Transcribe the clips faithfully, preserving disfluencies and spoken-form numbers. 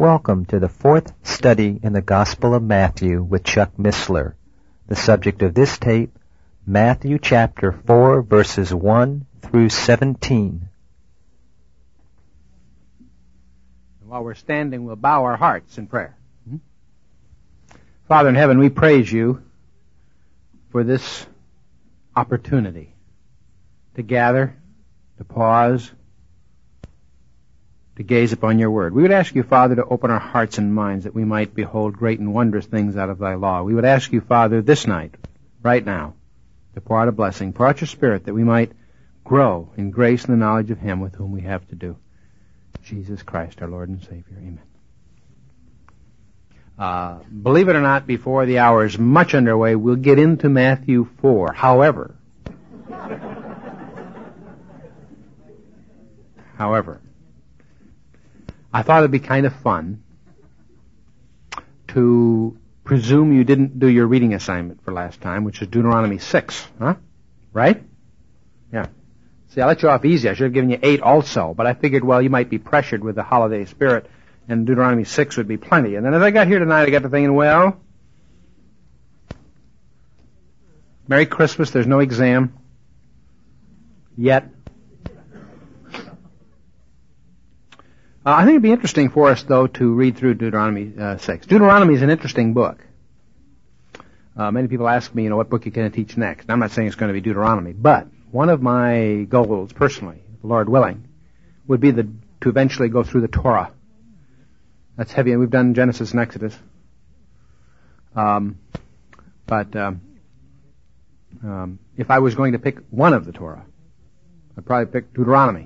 Welcome to the fourth study in the Gospel of Matthew with Chuck Missler. The subject of this tape, Matthew chapter four, verses one through seventeen. While we're standing, we'll bow our hearts in prayer. Hmm? Father in heaven, we praise you for this opportunity to gather, to pause, to gaze upon your word. We would ask you, Father, to open our hearts and minds that we might behold great and wondrous things out of thy law. We would ask you, Father, this night, right now, to pour out a blessing, pour out your Spirit, that we might grow in grace and the knowledge of him with whom we have to do. Jesus Christ, our Lord and Savior. Amen. Uh, believe it or not, before the hour is much underway, we'll get into Matthew four. However, however, I thought it'd be kind of fun to presume you didn't do your reading assignment for last time, which is Deuteronomy six, huh? Right? Yeah. See, I let you off easy. I should have given you eight also, but I figured, well, you might be pressured with the holiday spirit, and Deuteronomy six would be plenty. And then as I got here tonight, I got to thinking, well, Merry Christmas, there's no exam yet. Uh, I think it'd be interesting for us, though, to read through Deuteronomy uh, six. Deuteronomy is an interesting book. Uh, many people ask me, you know, what book you're going to teach next. I'm not saying it's going to be Deuteronomy, but one of my goals, personally, Lord willing, would be the, to eventually go through the Torah. That's heavy, and we've done Genesis and Exodus. Um, but um, um, if I was going to pick one of the Torah, I'd probably pick Deuteronomy.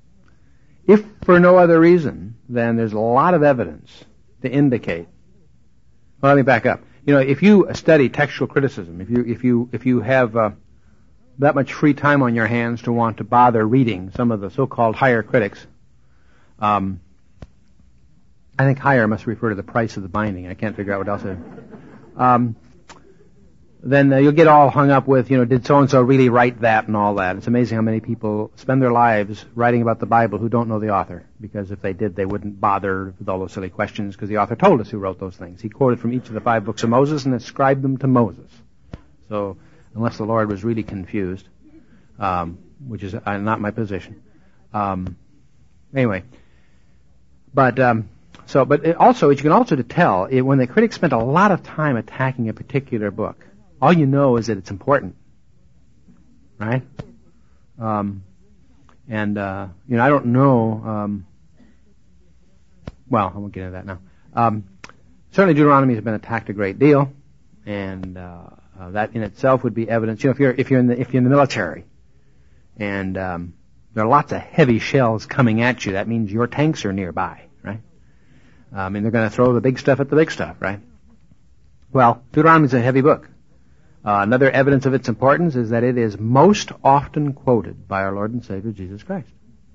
If for no other reason, then there's a lot of evidence to indicate. Well, let me back up. You know, if you study textual criticism, if you if you if you have uh, that much free time on your hands to want to bother reading some of the so-called higher critics, um, I think higher must refer to the price of the binding. I can't figure out what else it is. Um, then uh, you'll get all hung up with, you know, did so-and-so really write that and all that. It's amazing how many people spend their lives writing about the Bible who don't know the author, because if they did, they wouldn't bother with all those silly questions, because the author told us who wrote those things. He quoted from each of the five books of Moses and ascribed them to Moses. So, unless the Lord was really confused, um, which is uh, not my position. Um, anyway, but um, so, but it also, you can also tell it, when the critics spent a lot of time attacking a particular book. All you know is that it's important, right? Um, and, uh, you know, I don't know, um, well, I won't get into that now. Um, certainly Deuteronomy has been attacked a great deal, and, uh, uh, that in itself would be evidence. You know, if you're, if you're in the, if you're in the military, and, um, there are lots of heavy shells coming at you, that means your tanks are nearby, right? I mean, they're going to throw the big stuff at the big stuff, right? Well, Deuteronomy is a heavy book. Uh, another evidence of its importance is that it is most often quoted by our Lord and Savior, Jesus Christ.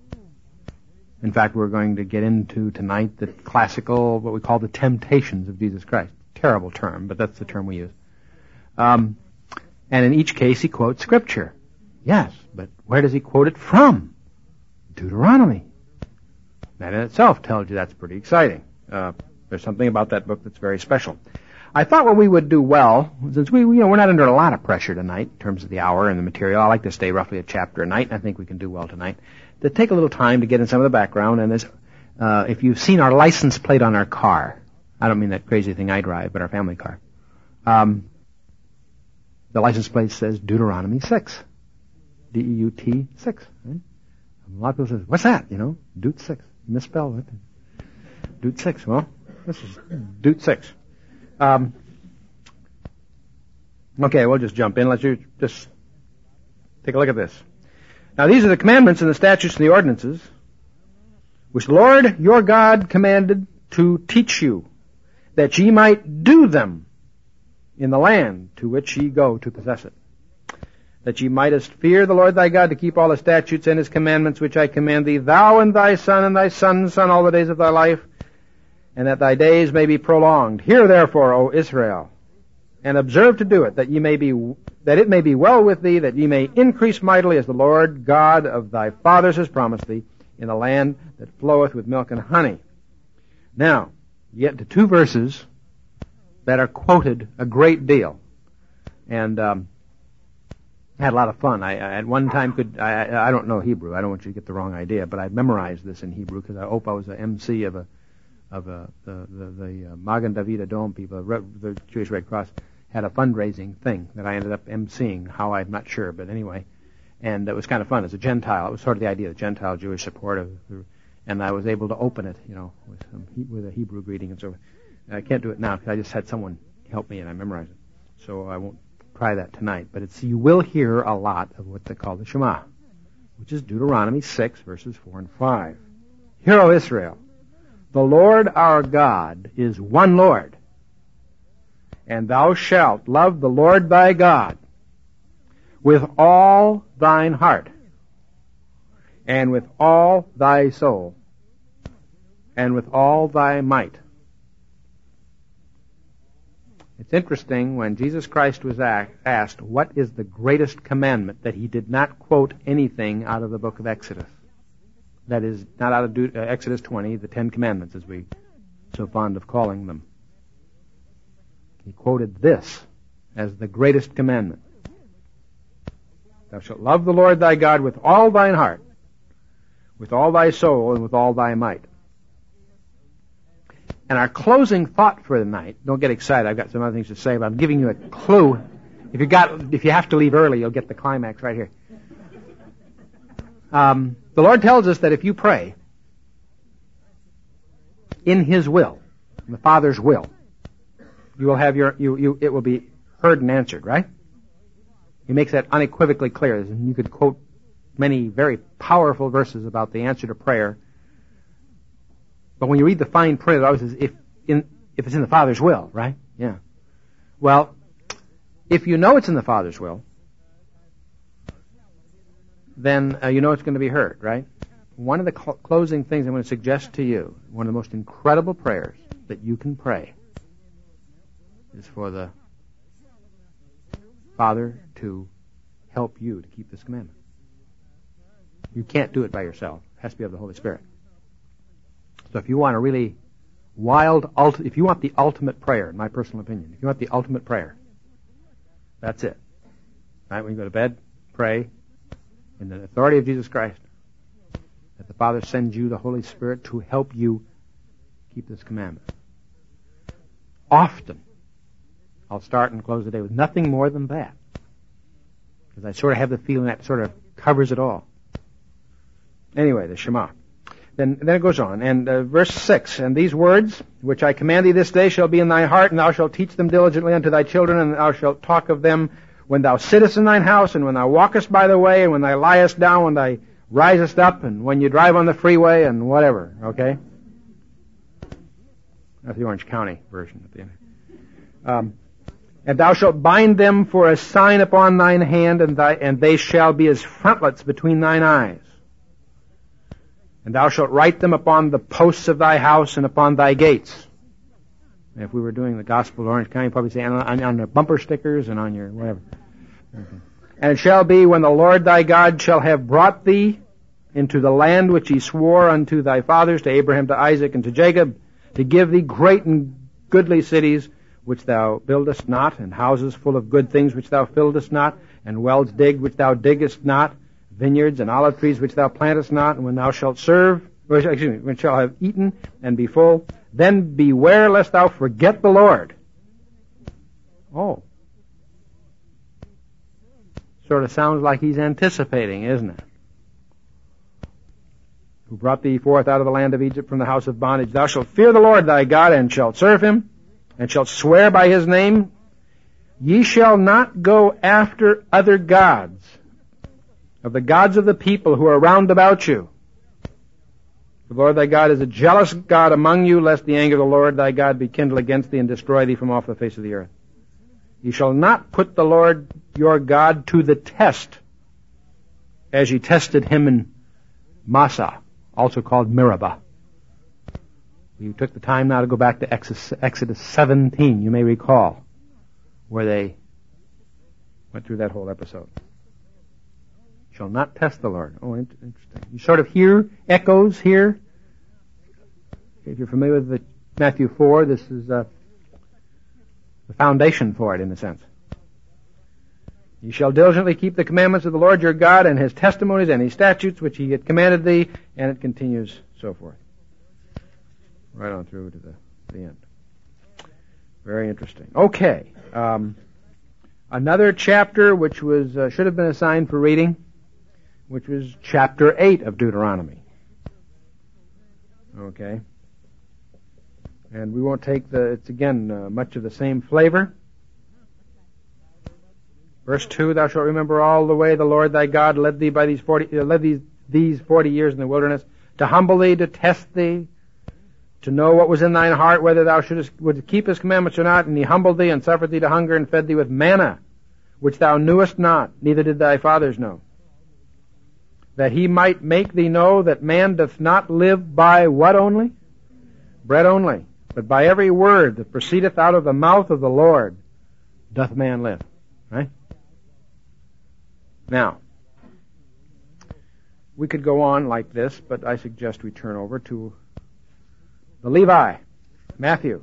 In fact, we're going to get into tonight the classical, what we call the temptations of Jesus Christ. Terrible term, but that's the term we use. Um, and in each case, he quotes Scripture. Yes, but where does he quote it from? Deuteronomy. That in itself tells you that's pretty exciting. Uh, there's something about that book that's very special. I thought what we would do well, since we, you know, we're not under a lot of pressure tonight in terms of the hour and the material. I like to stay roughly a chapter a night, and I think we can do well tonight. To take a little time to get in some of the background, and this, uh, if you've seen our license plate on our car, I don't mean that crazy thing I drive, but our family car. Um, the license plate says Deuteronomy six, D E U T six. Right? A lot of people say, "What's that?" You know, Deut six, misspelled it. Deut six. Well, this is Deut six. Um, okay, we'll just jump in. Let's just take a look at this. Now, these are the commandments and the statutes and the ordinances which the Lord your God commanded to teach you, that ye might do them in the land to which ye go to possess it. That ye mightest fear the Lord thy God, to keep all the statutes and his commandments which I command thee, thou and thy son and thy son's son, all the days of thy life, and that thy days may be prolonged. Hear therefore, O Israel, and observe to do it, that ye may be, that it may be well with thee, that ye may increase mightily, as the Lord God of thy fathers has promised thee, in a land that floweth with milk and honey. Now, get to two verses that are quoted a great deal. And um, I had a lot of fun. I, I at one time could, I, I don't know Hebrew. I don't want you to get the wrong idea, but I memorized this in Hebrew because I hope I was an M C of a, of a, the, the, the uh, Magen David Adom people, the, the Jewish Red Cross, had a fundraising thing that I ended up emceeing. How, I'm not sure, but anyway. And it was kind of fun. As a Gentile, it was sort of the idea of Gentile Jewish support of, and I was able to open it, you know, with some, with a Hebrew greeting and so forth. I can't do it now because I just had someone help me and I memorized it. So I won't try that tonight. But it's, you will hear a lot of what they call the Shema, which is Deuteronomy six, verses four and five. Hear, O Israel, the Lord our God is one Lord, and thou shalt love the Lord thy God with all thine heart, and with all thy soul, and with all thy might. It's interesting, when Jesus Christ was asked, what is the greatest commandment, that he did not quote anything out of the book of Exodus. That is, not out of Exodus twenty, the Ten Commandments, as we so fond of calling them. He quoted this as the greatest commandment. Thou shalt love the Lord thy God with all thine heart, with all thy soul, and with all thy might. And our closing thought for the night, don't get excited, I've got some other things to say, but I'm giving you a clue. If you got, if you have to leave early, you'll get the climax right here. Um, the Lord tells us that if you pray in His will, in the Father's will, you will have your, you, you, it will be heard and answered, right? He makes that unequivocally clear. And you could quote many very powerful verses about the answer to prayer. But when you read the fine print, it always says, if, in, if it's in the Father's will, right? Yeah. Well, if you know it's in the Father's will, then uh, you know it's going to be heard, right? One of the cl- closing things I'm going to suggest to you, one of the most incredible prayers that you can pray, is for the Father to help you to keep this commandment. You can't do it by yourself. It has to be of the Holy Spirit. So if you want a really wild, ulti- if you want the ultimate prayer, in my personal opinion, if you want the ultimate prayer, that's it. Right? When you go to bed, pray in the authority of Jesus Christ that the Father sends you the Holy Spirit to help you keep this commandment. Often, I'll start and close the day with nothing more than that, because I sort of have the feeling that sort of covers it all. Anyway, the Shema. Then, then it goes on, and uh, verse six, and these words which I command thee this day shall be in thy heart, and thou shalt teach them diligently unto thy children, and thou shalt talk of them when thou sittest in thine house, and when thou walkest by the way, and when thou liest down, when thou risest up, and when you drive on the freeway, and whatever, okay? That's the Orange County version at the end. Um, and thou shalt bind them for a sign upon thine hand, and, thy, and they shall be as frontlets between thine eyes. And thou shalt write them upon the posts of thy house and upon thy gates. And if we were doing the Gospel of Orange County, you'd probably say on, on, on your bumper stickers and on your whatever. Okay. And it shall be when the Lord thy God shall have brought thee into the land which he swore unto thy fathers, to Abraham, to Isaac, and to Jacob, to give thee great and goodly cities, which thou buildest not, and houses full of good things which thou fillest not, and wells digged which thou diggest not, vineyards and olive trees which thou plantest not, and when thou shalt serve, or, excuse me, when shalt have eaten and be full, then beware lest thou forget the Lord. Oh. Sort of sounds like he's anticipating, isn't it? Who brought thee forth out of the land of Egypt from the house of bondage. Thou shalt fear the Lord thy God, and shalt serve him, and shalt swear by his name. Ye shall not go after other gods, of the gods of the people who are round about you. The Lord thy God is a jealous God among you, lest the anger of the Lord thy God be kindled against thee and destroy thee from off the face of the earth. Ye shall not put the Lord your God to the test, as ye tested him in Massah, also called Meribah. You took the time now to go back to Exodus seventeen, you may recall, where they went through that whole episode. Shall not test the Lord. Oh, interesting. You sort of hear echoes here. If you're familiar with the Matthew four, this is uh, the foundation for it, in a sense. You shall diligently keep the commandments of the Lord your God and his testimonies and his statutes which he had commanded thee, and it continues so forth. Right on through to the, the end. Very interesting. Okay. Um, another chapter which was uh, should have been assigned for reading, which was chapter eight of Deuteronomy. Okay. And we won't take the, it's again uh, much of the same flavor. Verse two, thou shalt remember all the way the Lord thy God led thee by these forty, uh, led these, these forty years in the wilderness, to humble thee, to test thee, to know what was in thine heart, whether thou shouldest would keep his commandments or not. And he humbled thee and suffered thee to hunger and fed thee with manna, which thou knewest not, neither did thy fathers know, that he might make thee know that man doth not live by what only? Bread only, but by every word that proceedeth out of the mouth of the Lord doth man live. Right? Now, we could go on like this, but I suggest we turn over to the Levi, Matthew,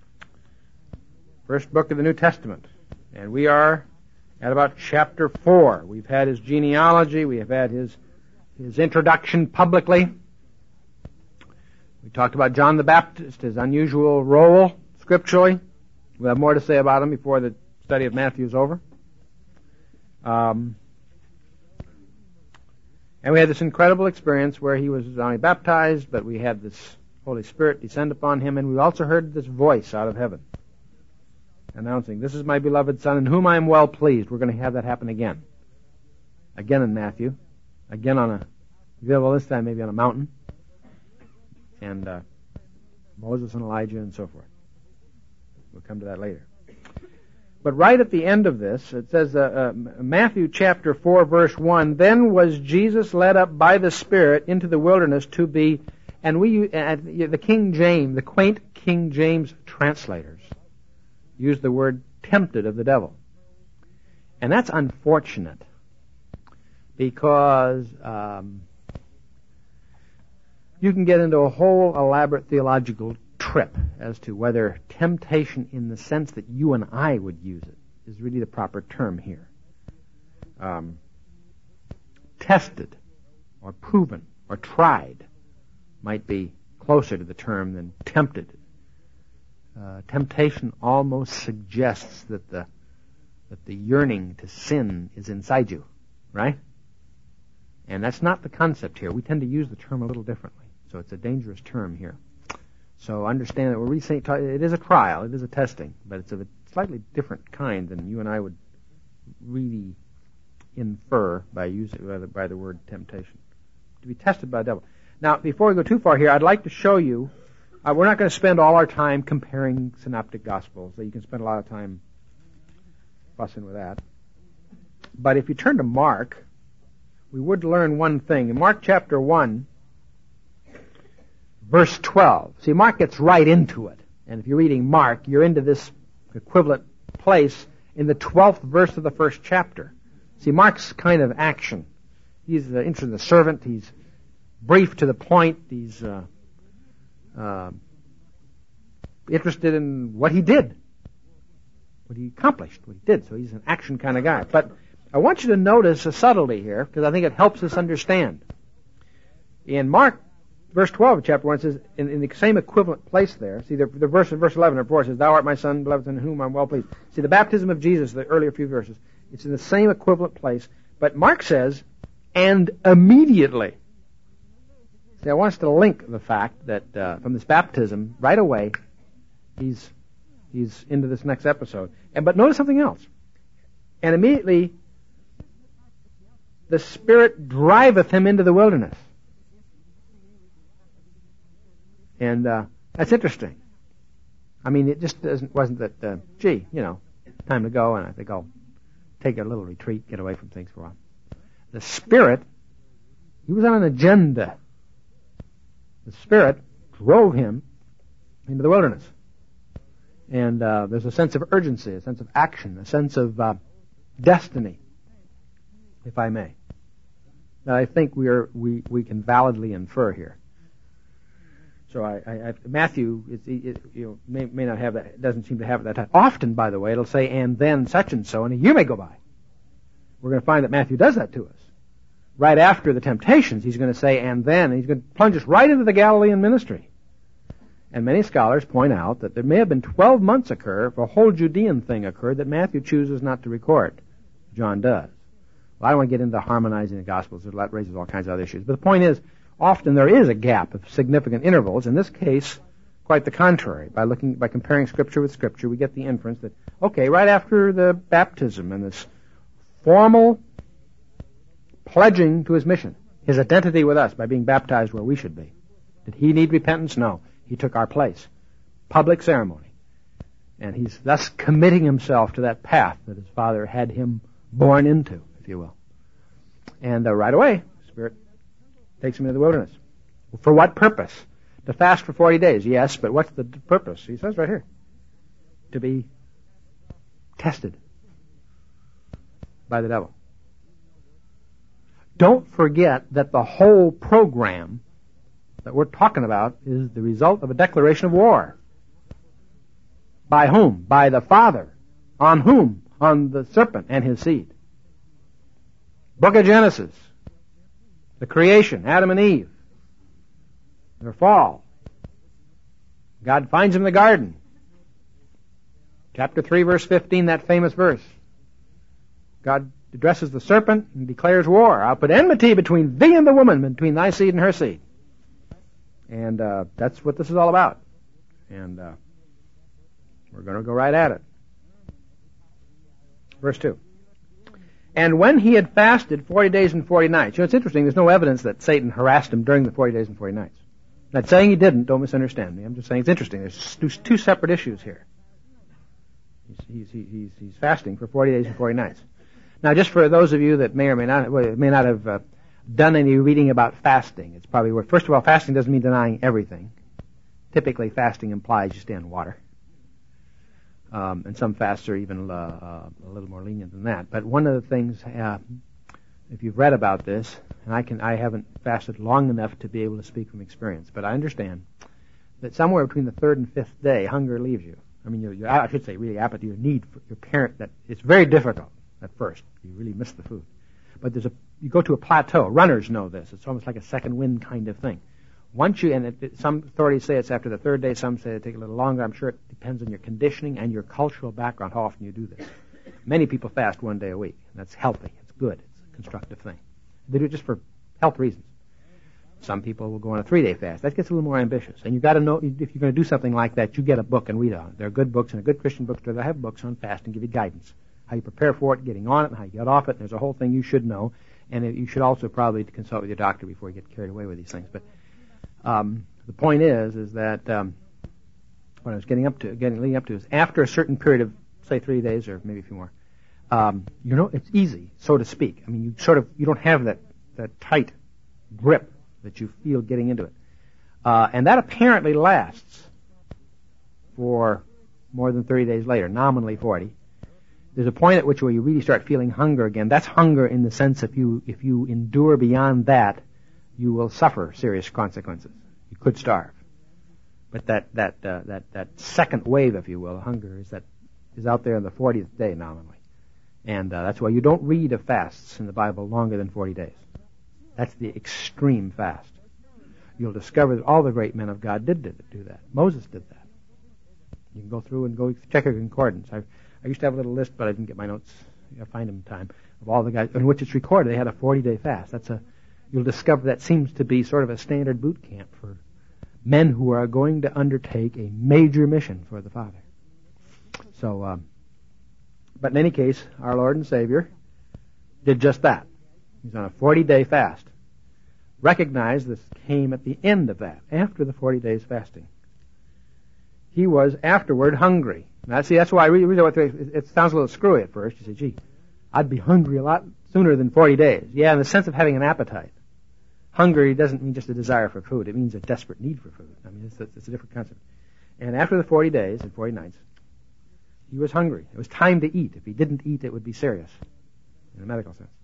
first book of the New Testament. And we are at about chapter four. We've had his genealogy, we have had his his introduction publicly. We talked about John the Baptist, his unusual role scripturally. We'll have more to say about him before the study of Matthew is over. Um, and we had this incredible experience where he was not only baptized, but we had this Holy Spirit descend upon him, and we also heard this voice out of heaven announcing, "This is my beloved Son, in whom I am well pleased." We're going to have that happen again. Again in Matthew. Again on a, well, this time maybe on a mountain. And uh, Moses and Elijah and so forth. We'll come to that later. But right at the end of this, it says, uh, uh, Matthew chapter four, verse one, "Then was Jesus led up by the Spirit into the wilderness to be," and we, uh, the King James, the quaint King James translators, use the word tempted of the devil. And that's unfortunate, because um, you can get into a whole elaborate theological trip as to whether temptation in the sense that you and I would use it is really the proper term here. Um, tested or proven or tried might be closer to the term than tempted. Uh, temptation almost suggests that the that the yearning to sin is inside you, right? And that's not the concept here. We tend to use the term a little differently, so it's a dangerous term here. So understand that we're really saying it is a trial, it is a testing, but it's of a slightly different kind than you and I would really infer by using by the, by the word temptation. To be tested by the devil. Now, before we go too far here, I'd like to show you. Uh, we're not going to spend all our time comparing synoptic gospels. You can spend a lot of time fussing with that. But if you turn to Mark, we would learn one thing. In Mark chapter one, verse twelve. See, Mark gets right into it. And if you're reading Mark, you're into this equivalent place in the twelfth verse of the first chapter. See, Mark's kind of action. He's uh, interested in the servant. He's brief to the point. He's uh, uh, interested in what he did, what he accomplished, what he did. So he's an action kind of guy. But I want you to notice a subtlety here, because I think it helps us understand. In Mark, verse twelve of chapter one, it says, in, in the same equivalent place there, see the, the verse in verse eleven of four says, "Thou art my son, beloved, in whom I am well pleased." See, the baptism of Jesus, the earlier few verses, it's in the same equivalent place. But Mark says, "and immediately." See, I want us to link the fact that uh, from this baptism, right away, he's he's into this next episode. And but notice something else. "And immediately the Spirit driveth him into the wilderness." And uh, that's interesting. I mean, it just doesn't, wasn't that, uh, gee, you know, time to go, and I think I'll take a little retreat, get away from things for a while. The Spirit, he was on an agenda. The Spirit drove him into the wilderness. And uh, there's a sense of urgency, a sense of action, a sense of uh, destiny, if I may, that I think we are we, we can validly infer here. So I, I, I Matthew, it, it, you know, may, may not have that. Doesn't seem to have it that time. Often, by the way, it'll say and then such and so, and a year may go by. We're going to find that Matthew does that to us. Right after the temptations, he's going to say and then, and he's going to plunge us right into the Galilean ministry. And many scholars point out that there may have been twelve months occur if a whole Judean thing occurred that Matthew chooses not to record. John does. Well, I don't want to get into harmonizing the Gospels. That raises all kinds of other issues. But the point is, often there is a gap of significant intervals. In this case, quite the contrary. By looking, by comparing Scripture with Scripture, we get the inference that, okay, right after the baptism and this formal pledging to his mission, his identity with us by being baptized where we should be. Did he need repentance? No. He took our place. Public ceremony. And he's thus committing himself to that path that his Father had him born into, if you will. And uh, right away, the Spirit takes him into the wilderness. For what purpose? To fast for forty days, yes, but what's the purpose? He says right here. To be tested by the devil. Don't forget that the whole program that we're talking about is the result of a declaration of war. By whom? By the Father. On whom? On the serpent and his seed. Book of Genesis. The creation, Adam and Eve. Their fall. God finds them in the garden. Chapter three, verse fifteen, that famous verse. God addresses the serpent and declares war. I'll put enmity between thee and the woman, between thy seed and her seed. And uh, that's what this is all about. And uh, we're going to go right at it. Verse two. And when he had fasted forty days and forty nights. You know, it's interesting. There's no evidence that Satan harassed him during the forty days and forty nights. I'm not saying he didn't. Don't misunderstand me. I'm just saying it's interesting. There's two, two separate issues here. He's, he's, he's, he's fasting for forty days and forty nights. Now, just for those of you that may or may not, well, may not have uh, done any reading about fasting, it's probably worth. First of all, fasting doesn't mean denying everything. Typically, fasting implies you stay on water. Um, and some fasts are even uh, uh, a little more lenient than that. But one of the things, uh, if you've read about this, and I can, I haven't fasted long enough to be able to speak from experience, but I understand that somewhere between the third and fifth day, hunger leaves you. I mean, your, your, I should say, really, appetite, your need for your parent. That it's very difficult at first. You really miss the food, but there's a you go to a plateau. Runners know this. It's almost like a second wind kind of thing. Once you, and it, it, some authorities say it's after the third day, some say it take a little longer. I'm sure it depends on your conditioning and your cultural background, how often you do this. Many people fast one day a week. That's healthy. It's good. It's a constructive thing. They do it just for health reasons. Some people will go on a three-day fast. That gets a little more ambitious. And you've got to know, if you're going to do something like that, you get a book and read on it. There are good books, and a good Christian bookstore that have books on fasting, give you guidance. How you prepare for it, getting on it, and how you get off it. And there's a whole thing you should know. And you should also probably consult with your doctor before you get carried away with these things. But um, the point is, is that um, what I was getting up to, getting leading up to, is after a certain period of, say, three days or maybe a few more, um, you know, it's easy, so to speak. I mean, you sort of, you don't have that, that tight grip that you feel getting into it. Uh, and that apparently lasts for more than thirty days later, nominally forty. There's a point at which where you really start feeling hunger again. That's hunger in the sense if you if you endure beyond that, you will suffer serious consequences. You could starve. But that that uh, that that second wave, if you will, hunger is that is out there on the fortieth day nominally, and uh, that's why you don't read of fasts in the Bible longer than forty days. That's the extreme fast. You'll discover that all the great men of God did, did do that. Moses did that. You can go through and go check your concordance. I, I used to have a little list, but I didn't get my notes. I'll find them in time of all the guys in which it's recorded. They had a forty-day fast. That's a. You'll discover that seems to be sort of a standard boot camp for men who are going to undertake a major mission for the Father. So, um, but in any case, our Lord and Savior did just that. He's on a forty-day fast. Recognize this came at the end of that, after the forty days fasting. He was afterward hungry. Now, see, that's why I read, read what it sounds a little screwy at first. You say, gee, I'd be hungry a lot sooner than forty days. Yeah, in the sense of having an appetite. Hungry doesn't mean just a desire for food. It means a desperate need for food. I mean, it's a, it's a different concept. And after the forty days and forty nights, he was hungry. It was time to eat. If he didn't eat, it would be serious in a medical sense.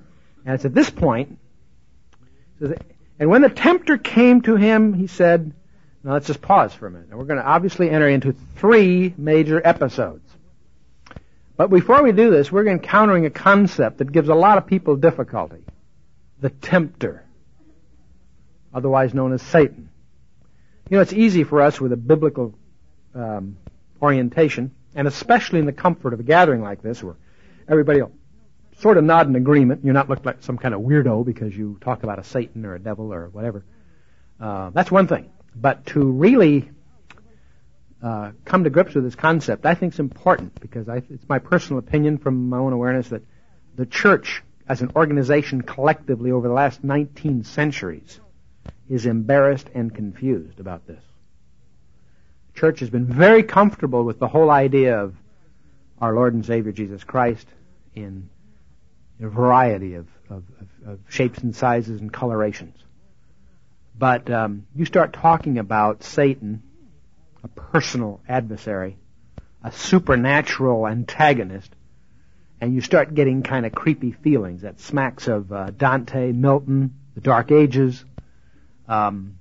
And it's at this point, and when the tempter came to him, he said, Now let's just pause for a minute. Now we're going to obviously enter into three major episodes. But before we do this, we're encountering a concept that gives a lot of people difficulty. The tempter, otherwise known as Satan. You know, it's easy for us with a biblical um, orientation, and especially in the comfort of a gathering like this, where everybody will sort of nod in agreement. You're not looked like some kind of weirdo because you talk about a Satan or a devil or whatever. Uh, that's one thing. But to really uh, come to grips with this concept, I think is important, because I, it's my personal opinion from my own awareness that the church as an organization collectively over the last nineteen centuries is embarrassed and confused about this. The church has been very comfortable with the whole idea of our Lord and Savior Jesus Christ in a variety of, of, of, of shapes and sizes and colorations. But um, you start talking about Satan, a personal adversary, a supernatural antagonist, and you start getting kind of creepy feelings. That smacks of uh, Dante, Milton, the Dark Ages, um,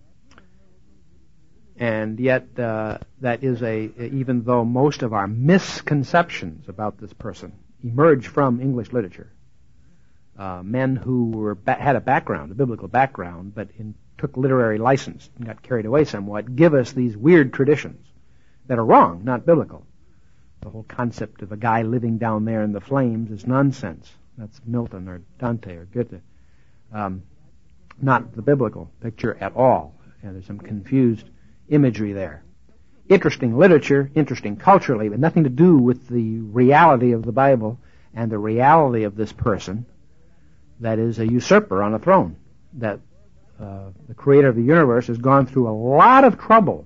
and yet uh, that is a, even though most of our misconceptions about this person emerge from English literature, uh, men who were ba- had a background, a biblical background, but in, took literary license and got carried away somewhat, give us these weird traditions that are wrong, not biblical. The whole concept of a guy living down there in the flames is nonsense. That's Milton or Dante or Goethe. Um, not the biblical picture at all. And there's some confused imagery there. Interesting literature, interesting culturally, but nothing to do with the reality of the Bible and the reality of this person that is a usurper on a throne, that uh, the creator of the universe has gone through a lot of trouble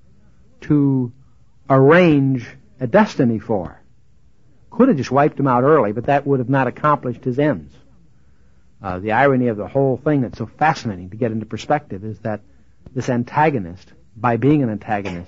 to arrange a destiny for. Could have just wiped him out early, but that would have not accomplished his ends. Uh, the irony of the whole thing that's so fascinating to get into perspective is that this antagonist, by being an antagonist,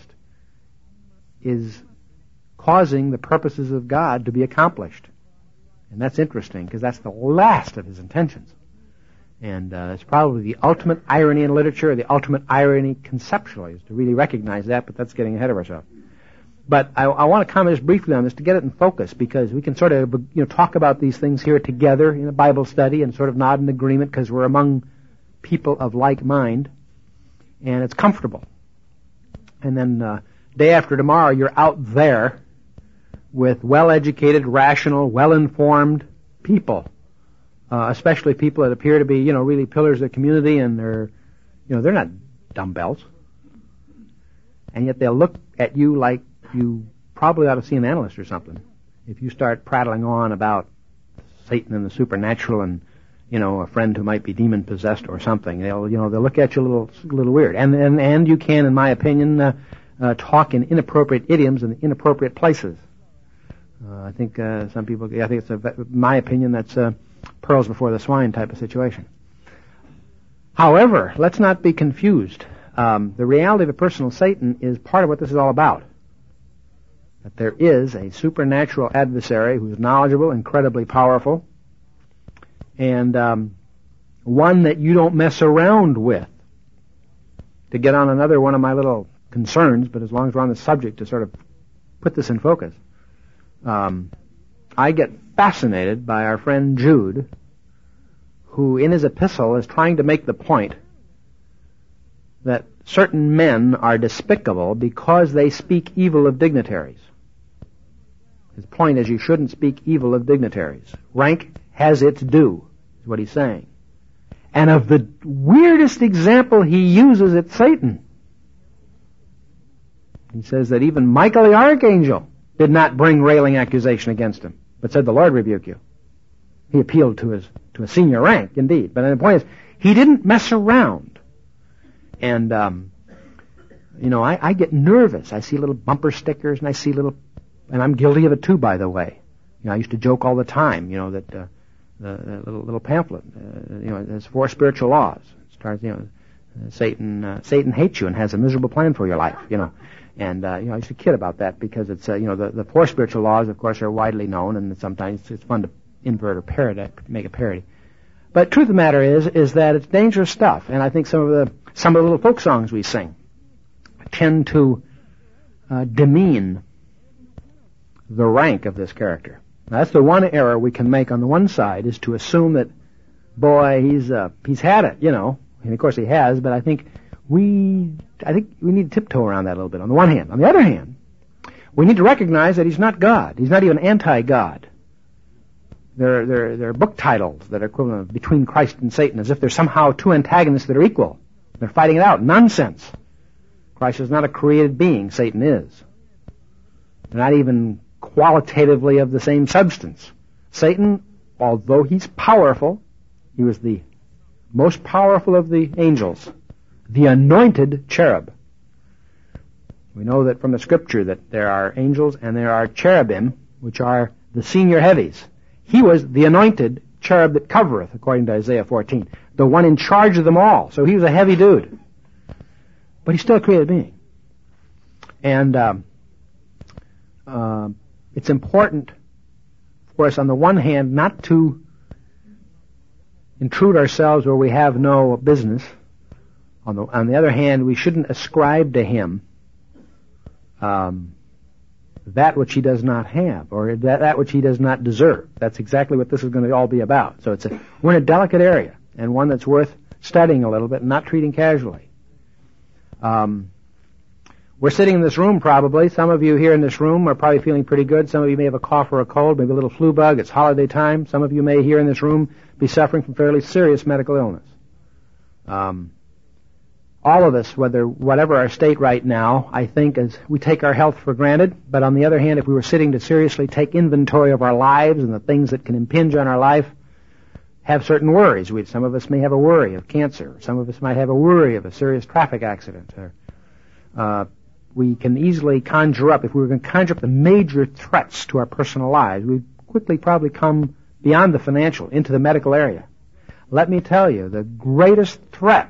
is causing the purposes of God to be accomplished. And that's interesting, because that's the last of his intentions. And uh, it's probably the ultimate irony in literature, the ultimate irony conceptually, is to really recognize that, but that's getting ahead of ourselves. But I, I want to comment just briefly on this to get it in focus, because we can sort of, you know, talk about these things here together in a Bible study and sort of nod in agreement because we're among people of like mind, and it's comfortable. And then uh, day after tomorrow, you're out there with well-educated, rational, well-informed people, uh, especially people that appear to be, you know, really pillars of the community, and they're, you know, they're not dumbbells, and yet they'll look at you like you probably ought to see an analyst or something if you start prattling on about Satan and the supernatural and, you know, a friend who might be demon possessed or something. They'll, you know, they'll look at you a little, a little weird. And and and you can, in my opinion, uh, uh, talk in inappropriate idioms in inappropriate places. Uh, I think uh, some people, I think it's a, my opinion, that's uh, pearls before the swine type of situation. However, let's not be confused. Um, the reality of a personal Satan is part of what this is all about. That there is a supernatural adversary who's knowledgeable, incredibly powerful, and um, one that you don't mess around with. To get on another one of my little concerns, but as long as we're on the subject, to sort of put this in focus, um, I get fascinated by our friend Jude, who in his epistle is trying to make the point that certain men are despicable because they speak evil of dignitaries. His point is you shouldn't speak evil of dignitaries. Rank has its due, is what he's saying. And of the weirdest example he uses, it's Satan. He says that even Michael the archangel did not bring railing accusation against him, but said, "The Lord rebuke you." He appealed to his to a senior rank, indeed. But the point is, he didn't mess around. And, um, you know, I, I get nervous. I see little bumper stickers, and I see little, and I'm guilty of it too, by the way. You know, I used to joke all the time, you know, that uh, the, the little, little pamphlet, uh, you know, there's four spiritual laws. It starts, you know, uh, Satan, uh, Satan hates you and has a miserable plan for your life, you know. And, uh, you know, I used to kid about that because it's, uh, you know, the, the four spiritual laws, of course, are widely known, and sometimes it's fun to invert or parody, make a parody. But truth of the matter is, is that it's dangerous stuff. And I think some of the, some of the little folk songs we sing tend to uh, demean the rank of this character. Now, that's the one error we can make on the one side, is to assume that, boy, he's uh, he's had it, you know. And of course he has, but I think we I think we need to tiptoe around that a little bit on the one hand. On the other hand, we need to recognize that he's not God. He's not even anti-God. There, there, there are book titles that are equivalent of Between Christ and Satan, as if there's somehow two antagonists that are equal. They're fighting it out. Nonsense. Christ is not a created being. Satan is. They're not even qualitatively of the same substance. Satan, although he's powerful, he was the most powerful of the angels, the anointed cherub. We know that from the Scripture that there are angels and there are cherubim, which are the senior heavies. He was the anointed cherub that covereth, according to Isaiah fourteen, the one in charge of them all. So he was a heavy dude. But he's still a created being. And um, uh, it's important for us, on the one hand, not to intrude ourselves where we have no business. On the, on the other hand, we shouldn't ascribe to him um, that which he does not have, or that, that which he does not deserve. That's exactly what this is going to all be about. So it's a, we're in a delicate area, and one that's worth studying a little bit and not treating casually. Um, we're sitting in this room probably. Some of you here in this room are probably feeling pretty good. Some of you may have a cough or a cold, maybe a little flu bug. It's holiday time. Some of you may here in this room be suffering from fairly serious medical illness. Um, all of us, whether whatever our state right now, I think is we take our health for granted. But on the other hand, if we were sitting to seriously take inventory of our lives and the things that can impinge on our life, have certain worries. We, some of us may have a worry of cancer. Some of us might have a worry of a serious traffic accident. Or, uh, we can easily conjure up, if we were going to conjure up the major threats to our personal lives, we'd quickly probably come beyond the financial into the medical area. Let me tell you, the greatest threat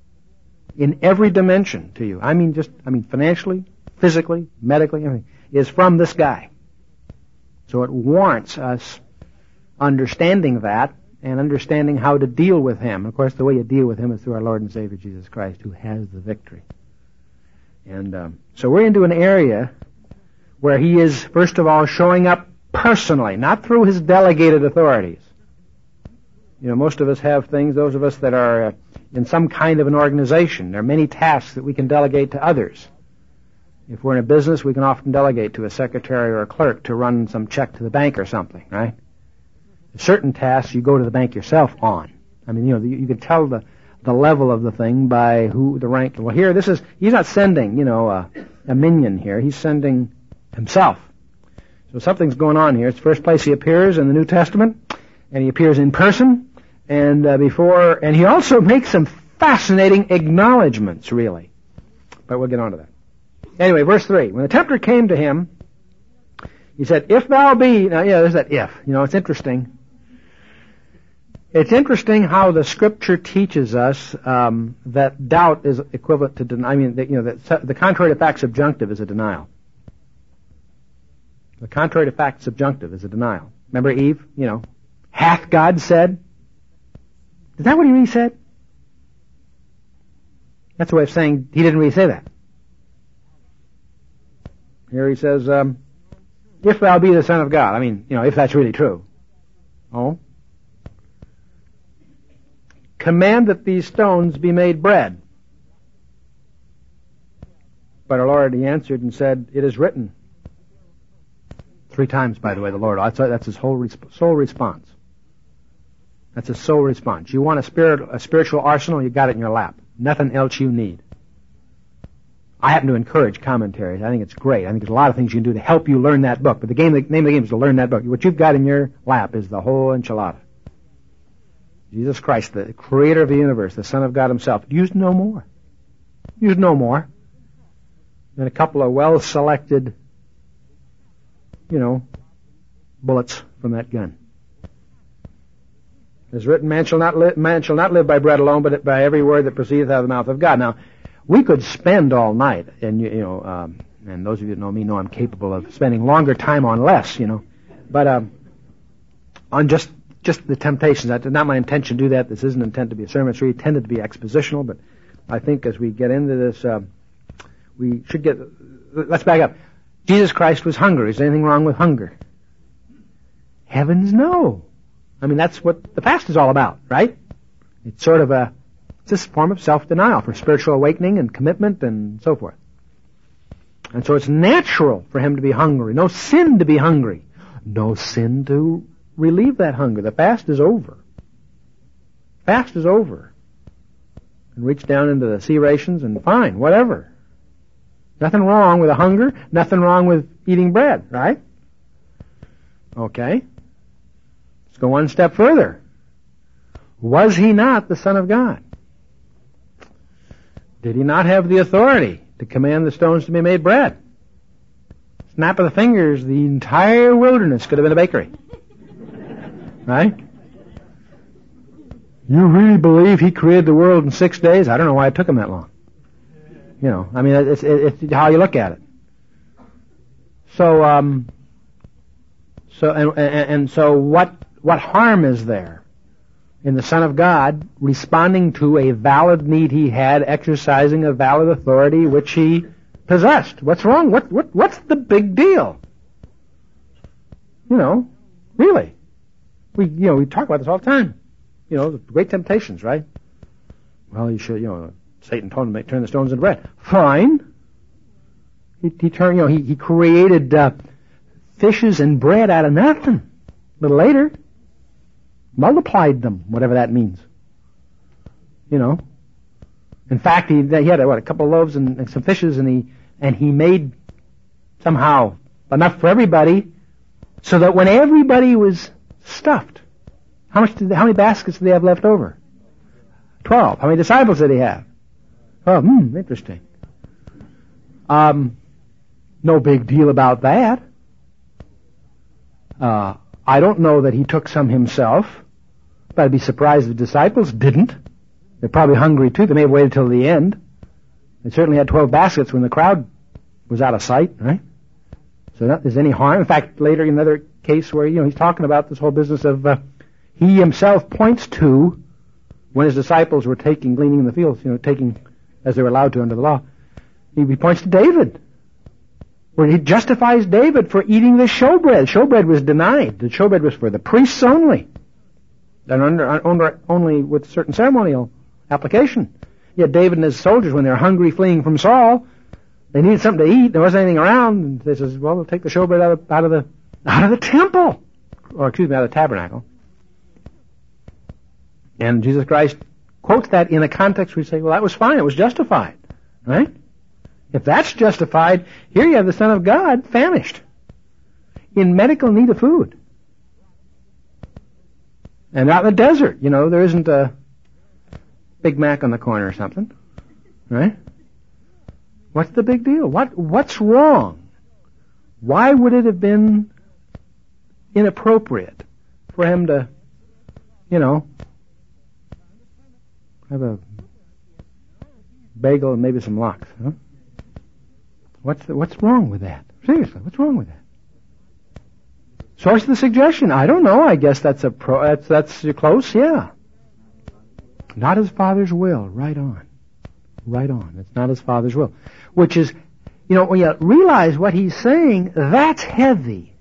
in every dimension to you, I mean just, I mean financially, physically, medically, everything, is from this guy. So it warrants us understanding that and understanding how to deal with him. Of course, the way you deal with him is through our Lord and Savior Jesus Christ, who has the victory. And um, so we're into an area where he is, first of all, showing up personally, not through his delegated authorities. You know, most of us have things, those of us that are uh, in some kind of an organization. There are many tasks that we can delegate to others. If we're in a business, we can often delegate to a secretary or a clerk to run some check to the bank or something, right? Certain tasks you go to the bank yourself on. I mean, you know, you, you can tell the, the level of the thing by who the rank. Well, here, this is, he's not sending, you know, a, a minion here. He's sending himself. So something's going on here. It's the first place he appears in the New Testament, and he appears in person. And uh, before, and he also makes some fascinating acknowledgments, really. But we'll get on to that. Anyway, verse three. When the tempter came to him, he said, "If thou be," now yeah, there's that if. You know, it's interesting. It's interesting how the Scripture teaches us um, that doubt is equivalent to denial. I mean, that, you know, that the contrary to fact subjunctive is a denial. The contrary to fact subjunctive is a denial. Remember Eve? You know, hath God said? Is that what he really said? That's a way of saying he didn't really say that. Here he says, um, if thou be the Son of God. I mean, you know, if that's really true. Oh? Command that these stones be made bread. But our Lord, he answered and said, it is written. Three times, by the way, the Lord. That's, that's his whole resp- sole response. That's his sole response. You want a, spirit, a spiritual arsenal, you got it in your lap. Nothing else you need. I happen to encourage commentaries. I think it's great. I think there's a lot of things you can do to help you learn that book. But the, game, the name of the game is to learn that book. What you've got in your lap is the whole enchilada. Jesus Christ, the creator of the universe, the Son of God himself. Use no more. Use no more than a couple of well-selected, you know, bullets from that gun. It is written, man shall not live, man shall not live by bread alone, but by every word that proceedeth out of the mouth of God. Now, we could spend all night, and you, you know, um, and those of you that know me know I'm capable of spending longer time on less, you know, but um, on just just the temptations. That's not my intention to do that. This isn't intended to be a sermon. It's really intended to be expositional, but I think as we get into this, uh, we should get, let's back up. Jesus Christ was hungry. Is there anything wrong with hunger? Heavens no. I mean, that's what the fast is all about, right? It's sort of a, it's this form of self-denial for spiritual awakening and commitment and so forth. And so it's natural for him to be hungry. No sin to be hungry. No sin to relieve that hunger. The fast is over. Fast is over. And reach down into the sea rations and fine, whatever. Nothing wrong with a hunger. Nothing wrong with eating bread, right? Okay. Let's go one step further. Was he not the Son of God? Did he not have the authority to command the stones to be made bread? Snap of the fingers, the entire wilderness could have been a bakery. Right? You really believe he created the world in six days? I don't know why it took him that long. You know, I mean, it's, it's, it's how you look at it. So, um, so, and, and, and so what, what harm is there in the Son of God responding to a valid need he had, exercising a valid authority which he possessed? What's wrong? What, what, what's the big deal? You know, really. We, you know, we talk about this all the time. You know, the great temptations, right? Well, you should, you know, Satan told him to turn the stones into bread. Fine. He, he turned, you know, he, he created uh, fishes and bread out of nothing. A little later, multiplied them, whatever that means. You know. In fact, he, he had what, a couple of loaves and, and some fishes, and he and he made somehow enough for everybody, so that when everybody was stuffed, how much did they, how many baskets did they have left over? Twelve. How many disciples did he have? Oh, hmm, interesting. Um, no big deal about that. Uh, I don't know that he took some himself, but I'd be surprised if the disciples didn't. They're probably hungry too. They may have waited till the end. They certainly had twelve baskets when the crowd was out of sight, right? So not there's any harm. In fact, later in another case where, you know, he's talking about this whole business of, uh, he himself points to when his disciples were taking, gleaning in the fields, you know, taking as they were allowed to under the law. He, he points to David, where he justifies David for eating the showbread. Showbread was denied. The showbread was for the priests only, and under, under, only with certain ceremonial application. Yet David and his soldiers, when they were hungry, fleeing from Saul, they needed something to eat. There wasn't anything around. And they says, "Well, we'll take the showbread out of, out of the out of the temple, or excuse me, out of the tabernacle." And Jesus Christ quotes that in a context where we say, "Well, that was fine. It was justified, right?" If that's justified, here you have the Son of God famished, in medical need of food, and out in the desert. You know, there isn't a Big Mac on the corner or something, right? What's the big deal? What What's wrong? Why would it have been inappropriate for him to, you know, have a bagel and maybe some lox? Huh? What's the, What's wrong with that? Seriously, what's wrong with that? Source of the suggestion? I don't know. I guess that's a pro. That's that's you're close. Yeah. Not his Father's will. Right on. Right on. It's not his Father's will. Which is, you know, when you realize what he's saying, that's heavy.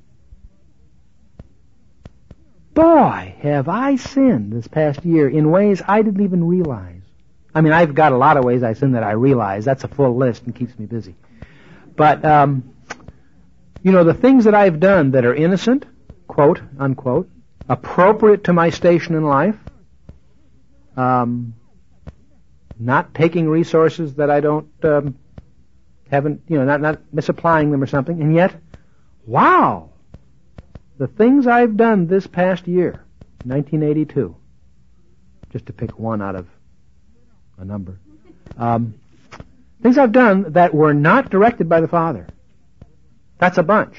Boy, have I sinned this past year in ways I didn't even realize. I mean, I've got a lot of ways I sin that I realize. That's a full list and keeps me busy. But, um, you know, the things that I've done that are innocent, quote, unquote, appropriate to my station in life, um, not taking resources that I don't, um, haven't, you know, not, not misapplying them or something, and yet, wow, the things I've done this past year, nineteen eighty-two, just to pick one out of a number, um, things I've done that were not directed by the Father. That's a bunch.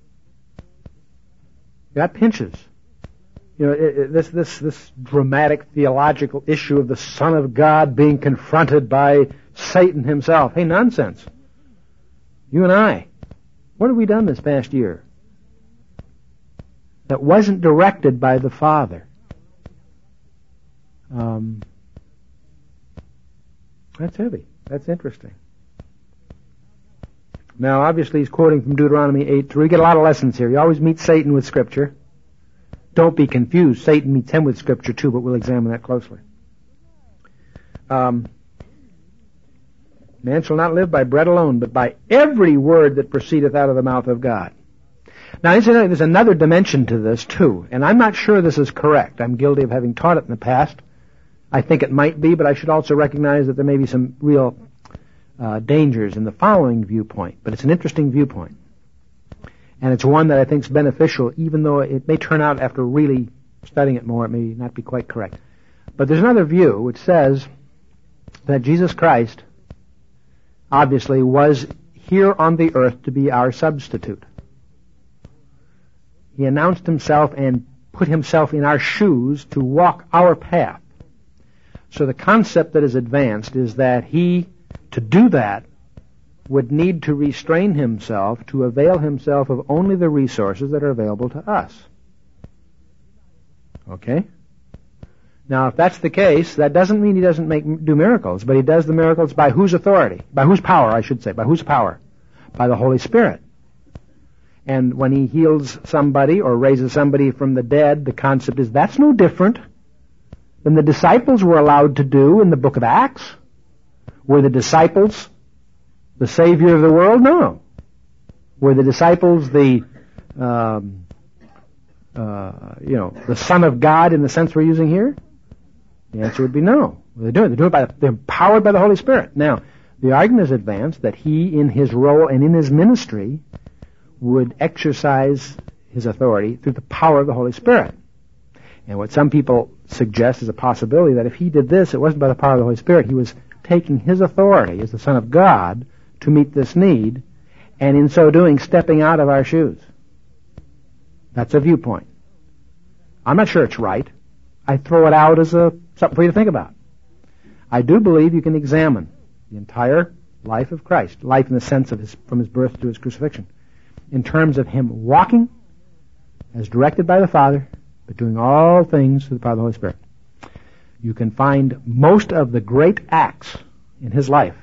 That pinches. You know, it, it, this this this dramatic theological issue of the Son of God being confronted by Satan himself. Hey, nonsense. You and I, what have we done this past year that wasn't directed by the Father? Um, that's heavy. That's interesting. Now, obviously, he's quoting from Deuteronomy eight three. We get a lot of lessons here. You always meet Satan with Scripture. Don't be confused. Satan meets him with Scripture, too, but we'll examine that closely. Um, Man shall not live by bread alone, but by every word that proceedeth out of the mouth of God. Now, incidentally, there's another dimension to this, too, and I'm not sure this is correct. I'm guilty of having taught it in the past. I think it might be, but I should also recognize that there may be some real uh, dangers in the following viewpoint. But it's an interesting viewpoint. And it's one that I think is beneficial, even though it may turn out after really studying it more, it may not be quite correct. But there's another view which says that Jesus Christ obviously was here on the earth to be our substitute. He announced himself and put himself in our shoes to walk our path. So the concept that is advanced is that he, to do that, would need to restrain himself to avail himself of only the resources that are available to us. Okay? Now, if that's the case, that doesn't mean he doesn't make do miracles, but he does the miracles by whose authority? By whose power, I should say. By whose power? By the Holy Spirit. And when he heals somebody or raises somebody from the dead, the concept is that's no different than the disciples were allowed to do in the book of Acts. Were the disciples the Savior of the world? No. Were the disciples the, um, uh, you know, the Son of God in the sense we're using here? The answer would be no. They're doing it. They're doing it by, they're empowered by the Holy Spirit. Now, the argument is advanced that he, in his role and in his ministry, would exercise his authority through the power of the Holy Spirit. And what some people suggest is a possibility that if he did this, it wasn't by the power of the Holy Spirit. He was taking his authority as the Son of God to meet this need, and in so doing, stepping out of our shoes. That's a viewpoint. I'm not sure it's right. I throw it out as a something for you to think about. I do believe you can examine the entire life of Christ, life in the sense of his, from his birth to his crucifixion, in terms of him walking as directed by the Father, but doing all things through the power of the Holy Spirit. You can find most of the great acts in his life.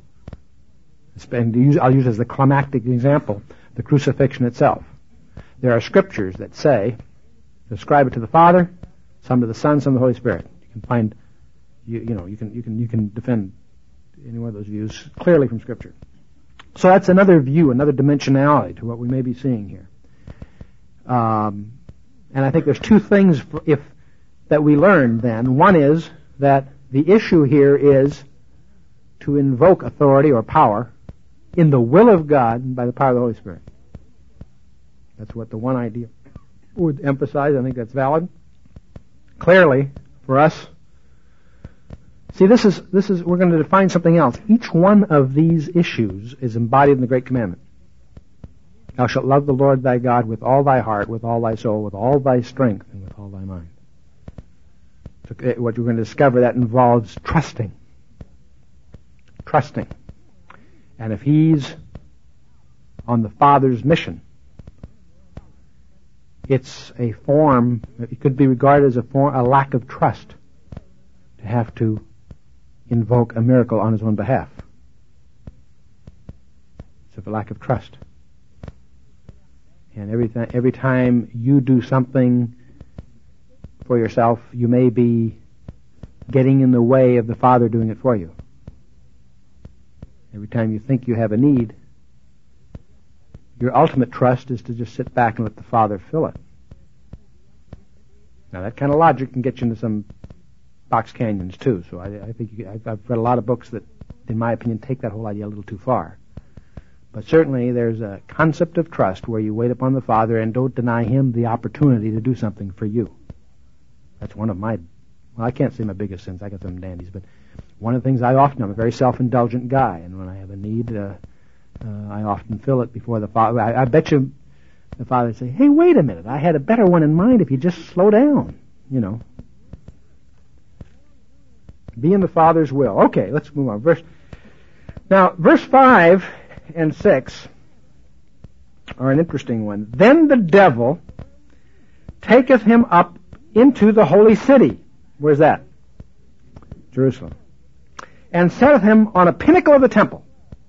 And I'll use as the climactic example the crucifixion itself. There are scriptures that say, ascribe it to the Father, some to the Son, some to the Holy Spirit. You can find, you, you know, you can you can you can defend any one of those views clearly from Scripture. So that's another view, another dimensionality to what we may be seeing here. Um, and I think there's two things if that we learn then. One is that the issue here is to invoke authority or power in the will of God by the power of the Holy Spirit. That's what the one idea would emphasize. I think that's valid. Clearly, for us, see, this is this is we're going to define something else. Each one of these issues is embodied in the Great Commandment. Thou shalt love the Lord thy God with all thy heart, with all thy soul, with all thy strength, and with all thy mind. So what you're going to discover, that involves trusting. Trusting. And if he's on the Father's mission, it's a form, it could be regarded as a form, a lack of trust to have to invoke a miracle on his own behalf. It's a lack of trust. And every, th- every time you do something for yourself, you may be getting in the way of the Father doing it for you. Every time you think you have a need, your ultimate trust is to just sit back and let the Father fill it. Now, that kind of logic can get you into some box canyons, too. So I, I think you, I've, I've read a lot of books that, in my opinion, take that whole idea a little too far. But certainly there's a concept of trust where you wait upon the Father and don't deny Him the opportunity to do something for you. That's one of my, well, I can't say my biggest sins. I got some dandies, but one of the things I often, I'm a very self-indulgent guy, and when I have a need, uh, uh, I often fill it before the Father. I, I bet you the Father would say, hey, wait a minute, I had a better one in mind if you just slow down, you know. Be in the Father's will. Okay, let's move on. Verse, now, verse five and six are an interesting one. Then the devil taketh him up into the holy city. Where's that? Jerusalem. And setteth him on a pinnacle of the temple.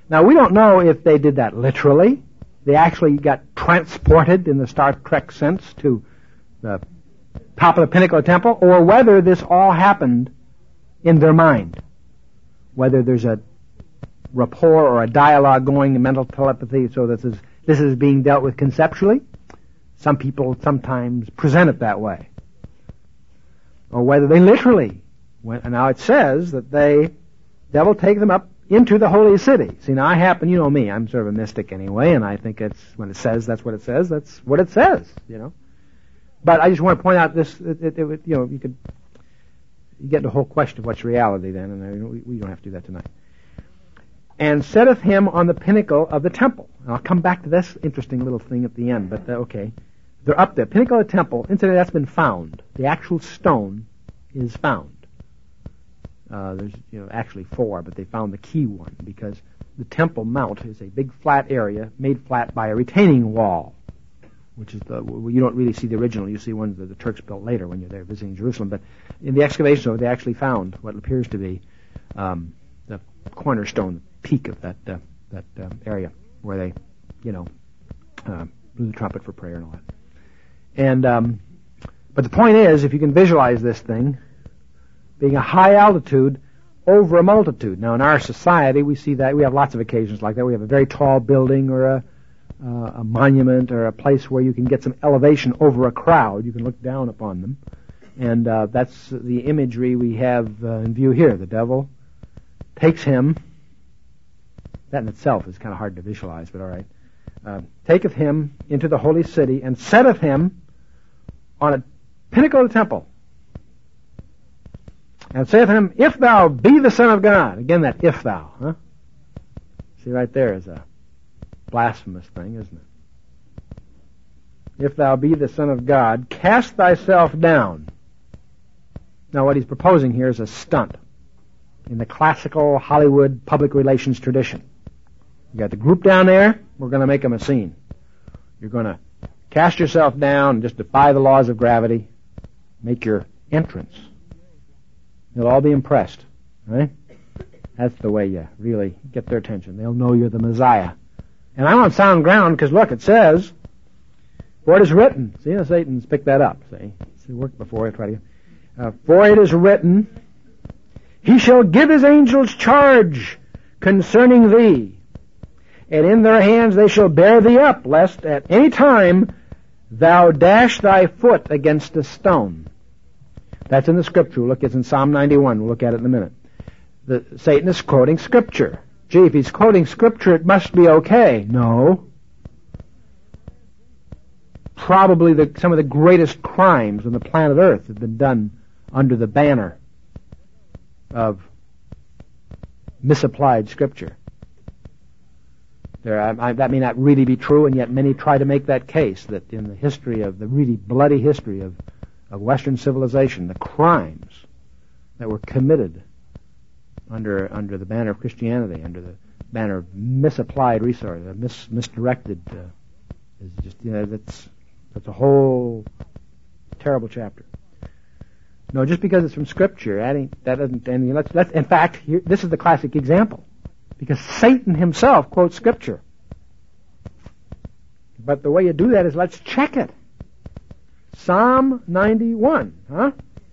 Now, we don't know if they did that literally. They actually got transported in the Star Trek sense to the top of the pinnacle of the temple, or whether this all happened in their mind. Whether there's a rapport or a dialogue going in mental telepathy, so this is, this is being dealt with conceptually. Some people sometimes present it that way. Or whether they literally went, and now it says that they, devil take them up into the holy city. See, now I happen, you know me, I'm sort of a mystic anyway, and I think it's, when it says that's what it says, that's what it says, you know. But I just want to point out this, it, it, it, you know, you could, you get into the whole question of what's reality then, and uh, we, we don't have to do that tonight. And setteth him on the pinnacle of the temple. And I'll come back to this interesting little thing at the end, but uh, okay. They're up there. Pinnacle of the temple, incidentally, that's been found. The actual stone is found. Uh, there's, you know, actually four, but they found the key one because the Temple Mount is a big flat area made flat by a retaining wall, which is the, you don't really see the original. You see ones that the Turks built later when you're there visiting Jerusalem. But in the excavation, they actually found what appears to be um, the cornerstone, the peak of that uh, that um, area where they, you know, uh, blew the trumpet for prayer and all that. And um, but the point is, if you can visualize this thing being a high altitude over a multitude. Now, in our society, we see that. We have lots of occasions like that. We have a very tall building or a, uh, a monument or a place where you can get some elevation over a crowd. You can look down upon them. And uh, that's the imagery we have uh, in view here. The devil takes him. That in itself is kind of hard to visualize, but all right. Uh, taketh him into the holy city and setteth him on a pinnacle of the temple. And saith to him, if thou be the Son of God. Again, that if thou, huh? See, right there is a blasphemous thing, isn't it? If thou be the Son of God, cast thyself down. Now, what he's proposing here is a stunt in the classical Hollywood public relations tradition. You got the group down there, we're going to make them a scene. You're going to cast yourself down and just defy the laws of gravity, make your entrance. They'll all be impressed, right? That's the way you really get their attention. They'll know you're the Messiah. And I'm on sound ground because, look, it says, for it is written. See, now Satan's picked that up, see? It's worked before, I try to get... Uh, for it is written, he shall give his angels charge concerning thee, and in their hands they shall bear thee up, lest at any time thou dash thy foot against a stone. That's in the Scripture. Look, it's in Psalm ninety-one. We'll look at it in a minute. The, Satan is quoting Scripture. Gee, if he's quoting Scripture, it must be okay. No. Probably the, some of the greatest crimes on the planet Earth have been done under the banner of misapplied Scripture. There, I, I, that may not really be true, and yet many try to make that case, that in the history of, the really bloody history of of Western civilization, the crimes that were committed under under the banner of Christianity, under the banner of misapplied resources, mis, misdirected, uh, is just, you know, that's that's a whole terrible chapter. No, just because it's from Scripture, that ain't, that doesn't. And let's, let's, in fact, here, this is the classic example, because Satan himself quotes Scripture. But the way you do that is let's check it. Psalm ninety-one, huh?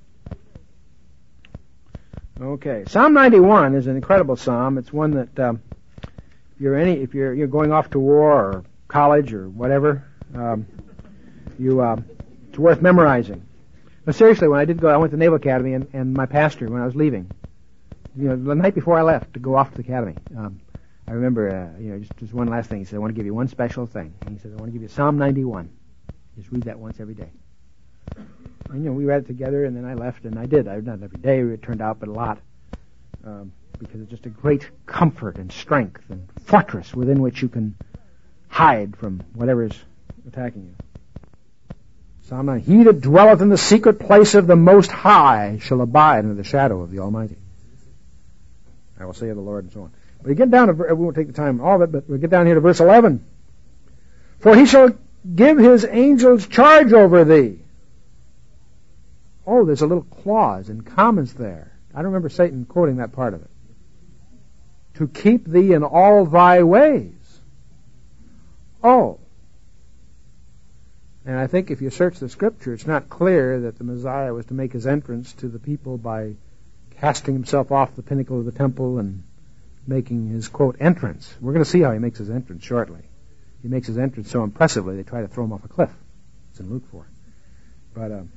Okay, Psalm ninety-one is an incredible psalm. It's one that um, if you're any, if you're you're going off to war or college or whatever, um, you uh, it's worth memorizing. But seriously, when I did go, I went to Naval Academy, and, and my pastor, when I was leaving, you know, the night before I left to go off to the academy, um, I remember, uh, you know, just, just one last thing. He said, "I want to give you one special thing." And he said, "I want to give you Psalm ninety-one. Just read that once every day." And, you know, we read it together, and then I left, and I did. I not every day, it turned out, but a lot. Um, because it's just a great comfort and strength and fortress within which you can hide from whatever is attacking you. Psalm nine, he that dwelleth in the secret place of the Most High shall abide under the shadow of the Almighty. I will say of the Lord, and so on. But you get down to, we won't take the time all of it, but we get down here to verse eleven. For he shall give his angels charge over thee. Oh, there's a little clause in commas there. I don't remember Satan quoting that part of it. to keep thee in all thy ways. Oh. And I think if you search the Scripture, it's not clear that the Messiah was to make his entrance to the people by casting himself off the pinnacle of the temple and making his, quote, entrance. We're going to see how he makes his entrance shortly. He makes his entrance so impressively they try to throw him off a cliff. It's in Luke four. But, um,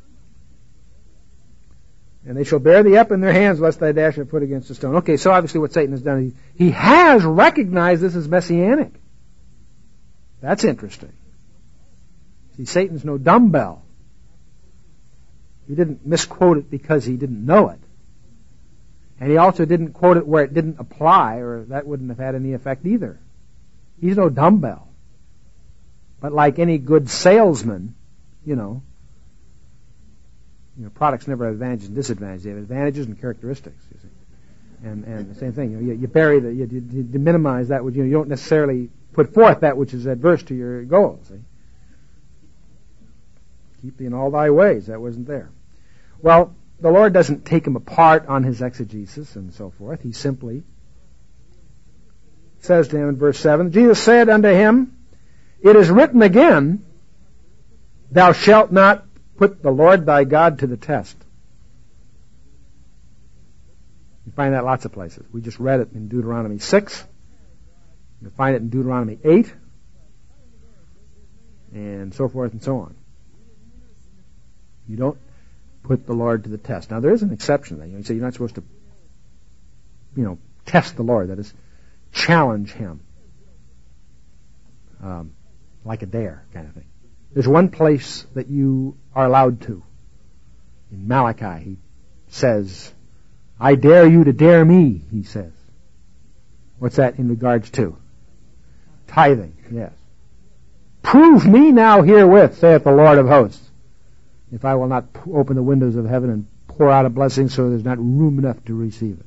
and they shall bear thee up in their hands, lest thy dash thy foot against a stone. Okay, so obviously what Satan has done, he, he has recognized this as messianic. That's interesting. See, Satan's no dumbbell. He didn't misquote it because he didn't know it. And he also didn't quote it where it didn't apply, or that wouldn't have had any effect either. He's no dumbbell. But like any good salesman, you know, you know, products never have advantages and disadvantages. They have advantages and characteristics, you see. And and the same thing, you know, you, you bury the, you, you, you minimize that which, you know, you don't necessarily put forth that which is adverse to your goal, see. Keep thee in all thy ways. That wasn't there. Well, the Lord doesn't take him apart on his exegesis and so forth. He simply says to him in verse seven, Jesus said unto him, it is written again, thou shalt not put the Lord thy God to the test. You find that lots of places. We just read it in Deuteronomy six. You'll find it in Deuteronomy eight. And so forth and so on. You don't put the Lord to the test. Now, there is an exception to that. You know, you say you're not supposed to, you know, test the Lord. That is, challenge him. Um, like a dare kind of thing. There's one place that you are allowed to. In Malachi, he says, I dare you to dare me, he says. What's that in regards to? Tithing, yes. Prove me now herewith, saith the Lord of hosts, if I will not open the windows of heaven and pour out a blessing so there's not room enough to receive it.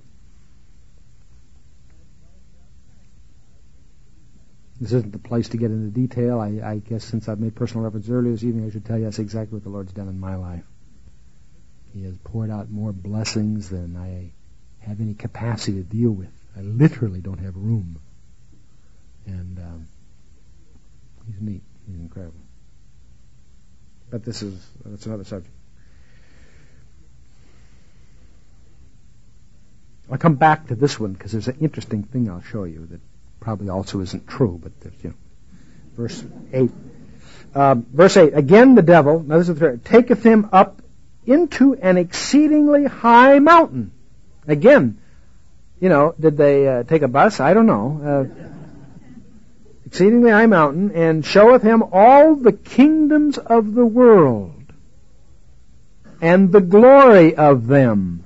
This isn't the place to get into detail. I, I guess since I've made personal reference earlier this evening, I should tell you that's exactly what the Lord's done in my life. He has poured out more blessings than I have any capacity to deal with. I literally don't have room. And um, he's neat. He's incredible. But this is, that's another subject. I'll come back to this one because there's an interesting thing I'll show you that probably also isn't true, but there's, you know, verse eight. Um, verse eight, again the devil, now this is the third, taketh him up into an exceedingly high mountain. Again, you know, did they uh, take a bus? I don't know. Uh, exceedingly high mountain, and showeth him all the kingdoms of the world, and the glory of them.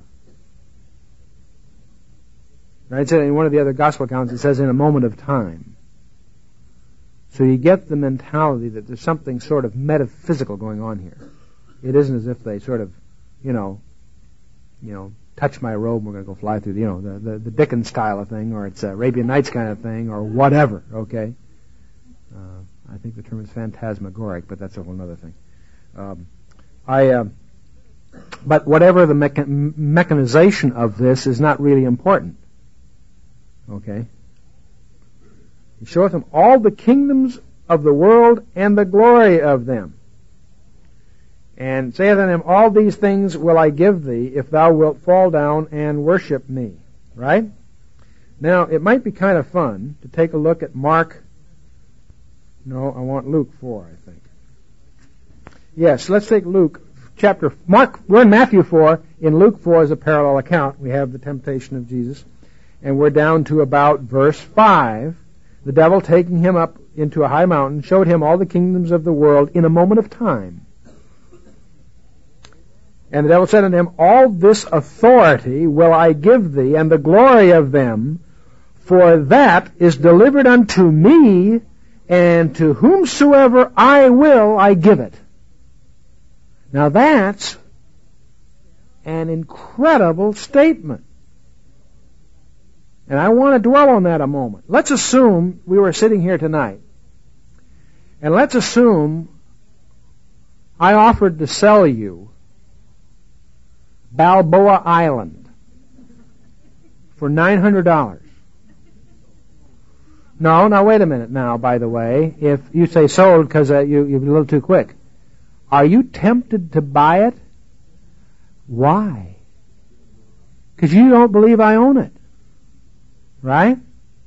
Right? So in one of the other gospel accounts it says in a moment of time. So you get the mentality that there's something sort of metaphysical going on here. It isn't as if they sort of, you know, you know, touch my robe and we're going to go fly through the, you know, the, the, the Dickens style of thing, or it's Arabian Nights kind of thing, or whatever, okay? Uh, I think the term is phantasmagoric, but that's a whole other thing. Um, I, uh, but whatever the mecha- mechanization of this is not really important. Okay? He showeth him all the kingdoms of the world and the glory of them. And saith unto him, all these things will I give thee, if thou wilt fall down and worship me. Right? Now, it might be kind of fun to take a look at Mark. No, I want Luke four, I think. Yes, let's take Luke chapter, Mark, we're in Matthew four. In Luke four is a parallel account. We have the temptation of Jesus. And we're down to about verse five. The devil, taking him up into a high mountain, showed him all the kingdoms of the world in a moment of time. And the devil said unto him, all this authority will I give thee, and the glory of them, for that is delivered unto me, and to whomsoever I will I give it. Now that's an incredible statement. And I want to dwell on that a moment. Let's assume we were sitting here tonight. And let's assume I offered to sell you Balboa Island for nine hundred dollars. No, now wait a minute now, by the way. If you say sold because uh, you, you're a little too quick. Are you tempted to buy it? Why? Because you don't believe I own it. Right?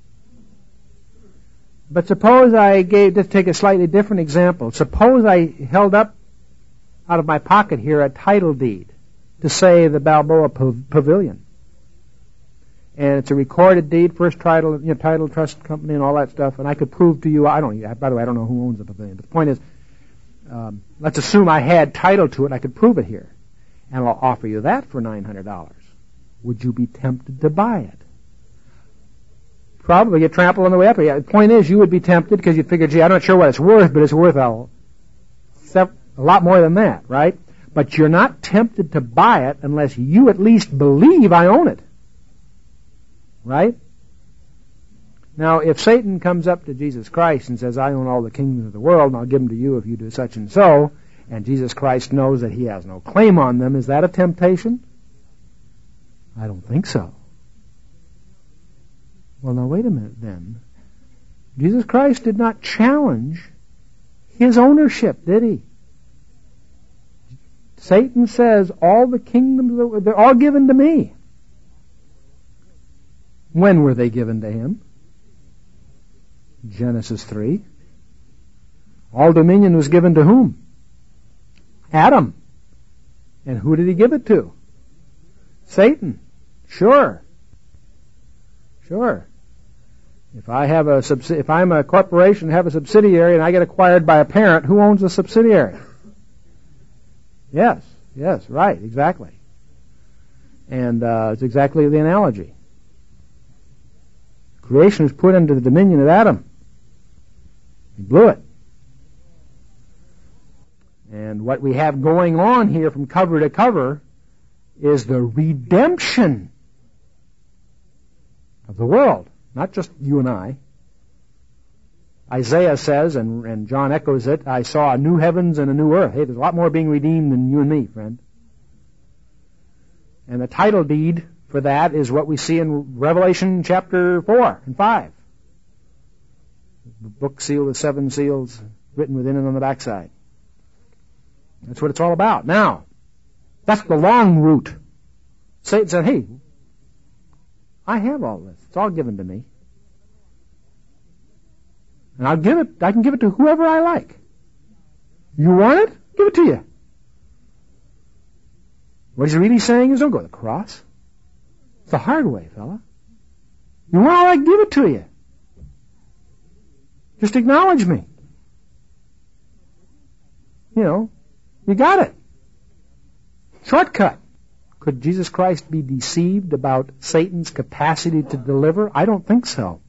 But suppose I gave, let's take a slightly different example. Suppose I held up out of my pocket here a title deed to say the Balboa Pavilion. And it's a recorded deed, first title, you know, title trust company and all that stuff, and I could prove to you, I don't, by the way, I don't know who owns the pavilion, but the point is, um, let's assume I had title to it, I could prove it here, and I'll offer you that for nine hundred dollars. Would you be tempted to buy it? Probably get trampled on the way up here. The point is, you would be tempted because you'd figure, gee, I'm not sure what it's worth, but it's worth a, a lot more than that, right? But you're not tempted to buy it unless you at least believe I own it. Right? Now, if Satan comes up to Jesus Christ and says, I own all the kingdoms of the world, and I'll give them to you if you do such and so, and Jesus Christ knows that he has no claim on them, is that a temptation? I don't think so. Well, now wait a minute then. Jesus Christ did not challenge his ownership, did he? Satan says, all the kingdoms, they're all given to me. When were they given to him? Genesis three. All dominion was given to whom? Adam. And who did he give it to? Satan. Sure. Sure. If I have a subsidi- if I'm a corporation and have a subsidiary and I get acquired by a parent, who owns the subsidiary? Yes. Yes, right, exactly. And uh, it's exactly the analogy. Creation was put under the dominion of Adam. He blew it. And what we have going on here from cover to cover is the redemption of the world, not just you and I. Isaiah says, and, and John echoes it, I saw a new heavens and a new earth. Hey, there's a lot more being redeemed than you and me, friend. And the title deed for that is what we see in Revelation chapter four and five. The book sealed with seven seals written within and on the backside. That's what it's all about. Now, that's the long route. Satan said, hey, I have all this. It's all given to me. And I'll give it, I can give it to whoever I like. You want it? Give it to you. What he's really saying is don't go to the cross. It's the hard way, fella. You want all I give it to you. Just acknowledge me. You know, you got it. Shortcut. Could Jesus Christ be deceived about Satan's capacity to deliver? I don't think so.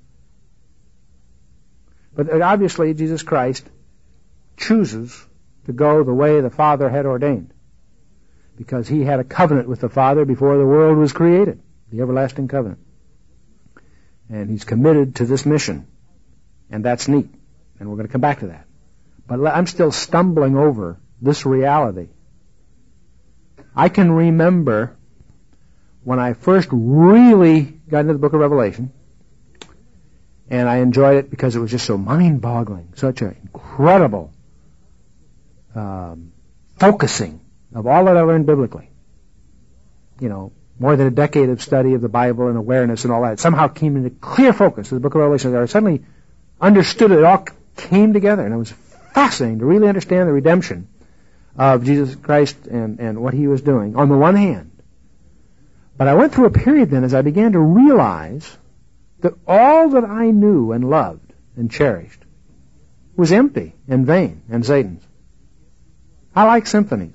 But obviously Jesus Christ chooses to go the way the Father had ordained, because he had a covenant with the Father before the world was created, the everlasting covenant. And he's committed to this mission, and that's neat, and we're going to come back to that. But I'm still stumbling over this reality. I can remember when I first really got into the book of Revelation, and I enjoyed it because it was just so mind-boggling, such an incredible um, focusing of all that I learned biblically. You know, more than a decade of study of the Bible and awareness and all that. It somehow came into clear focus of the book of Revelation. I suddenly understood it. It all came together, and it was fascinating to really understand the redemption of Jesus Christ and, and what he was doing, on the one hand. But I went through a period then as I began to realize that all that I knew and loved and cherished was empty and vain and Satan's. I like symphonies.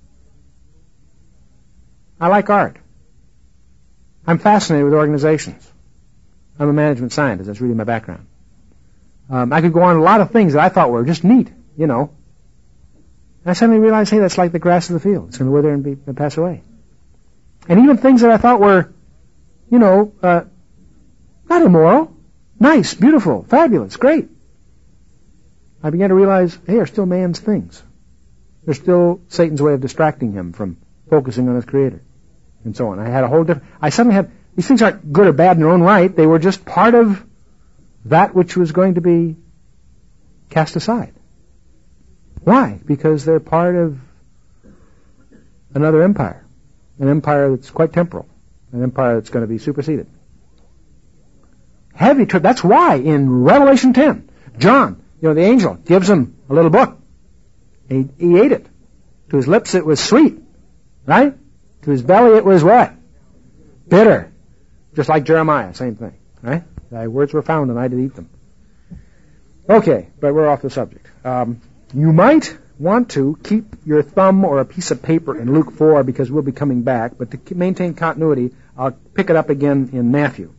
I like art. I'm fascinated with organizations. I'm a management scientist. That's really my background. Um, I could go on a lot of things that I thought were just neat, you know. And I suddenly realized, hey, that's like the grass of the field. It's going to wither and, be, and pass away. And even things that I thought were, you know, uh, not immoral, nice, beautiful, fabulous, great. I began to realize, hey, they're still man's things. They're still Satan's way of distracting him from focusing on his Creator, and so on. I had a whole different, I suddenly had, these things aren't good or bad in their own right. They were just part of that which was going to be cast aside. Why? Because they're part of another empire, an empire that's quite temporal, an empire that's going to be superseded. Heavy trip. That's why in Revelation ten, John, you know, the angel gives him a little book. He, he ate it. To his lips it was sweet, right? To his belly it was what? Bitter. Just like Jeremiah, same thing, right? Thy words were found and I did eat them. Okay, but we're off the subject. Um, you might want to keep your thumb or a piece of paper in Luke four because we'll be coming back, but to maintain continuity, I'll pick it up again in Matthew.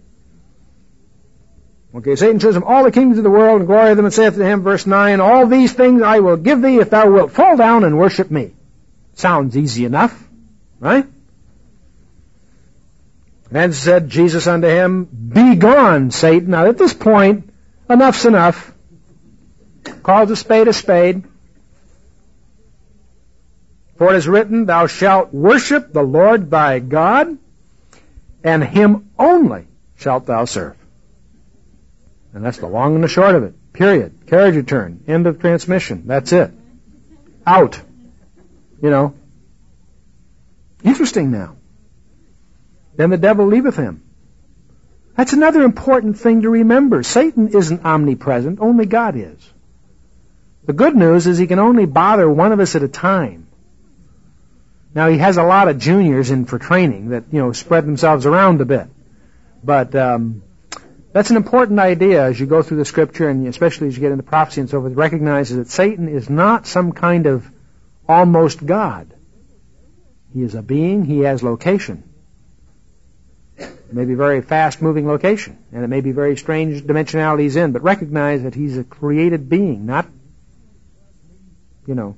Okay, Satan says, of all the kingdoms of the world and glory of them, and saith to him, verse nine, all these things I will give thee if thou wilt fall down and worship me. Sounds easy enough, right? And said Jesus unto him, be gone, Satan. Now at this point, enough's enough. Calls a spade a spade. For it is written, thou shalt worship the Lord thy God, and him only shalt thou serve. And that's the long and the short of it. Period. Carriage return. End of transmission. That's it. Out. You know. Interesting now. Then the devil leaveth him. That's another important thing to remember. Satan isn't omnipresent. Only God is. The good news is he can only bother one of us at a time. Now he has a lot of juniors in for training that, you know, spread themselves around a bit. But, um, that's an important idea as you go through the Scripture, and especially as you get into prophecy and so forth, recognizes that Satan is not some kind of almost God. He is a being, he has location. It may be a very fast-moving location, and it may be very strange dimensionality he's in, but recognize that he's a created being, not, you know.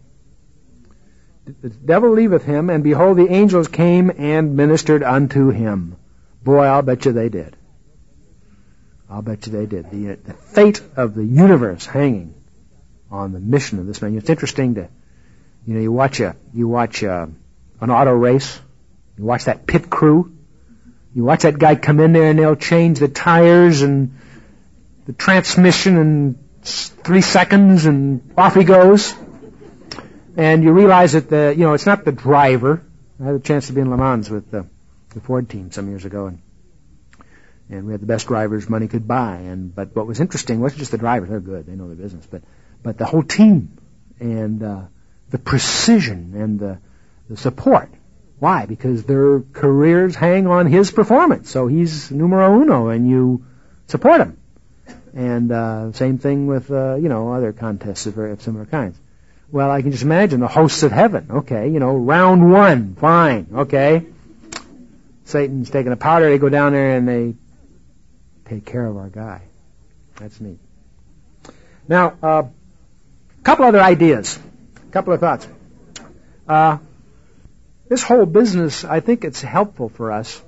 The devil leaveth him, and behold, the angels came and ministered unto him. Boy, I'll bet you they did. I'll bet you they did. The, uh, the fate of the universe hanging on the mission of this man. It's interesting to, you know, you watch a, you watch a, an auto race. You watch that pit crew. You watch that guy come in there and they'll change the tires and the transmission in three seconds and off he goes. And you realize that the, you know, it's not the driver. I had a chance to be in Le Mans with the, the Ford team some years ago, and And we had the best drivers money could buy. And but what was interesting wasn't just the drivers; they're good, they know their business, but but the whole team and uh, the precision and the the support. Why? Because their careers hang on his performance. So he's numero uno, and you support him. And uh, same thing with uh, you know other contests of, very, of similar kinds. Well, I can just imagine the hosts of heaven. Okay, you know, round one, fine. Okay, Satan's taking a powder. They go down there and they take care of our guy. That's neat. Now, a uh, couple other ideas, a couple of thoughts. Uh, this whole business, I think it's helpful for us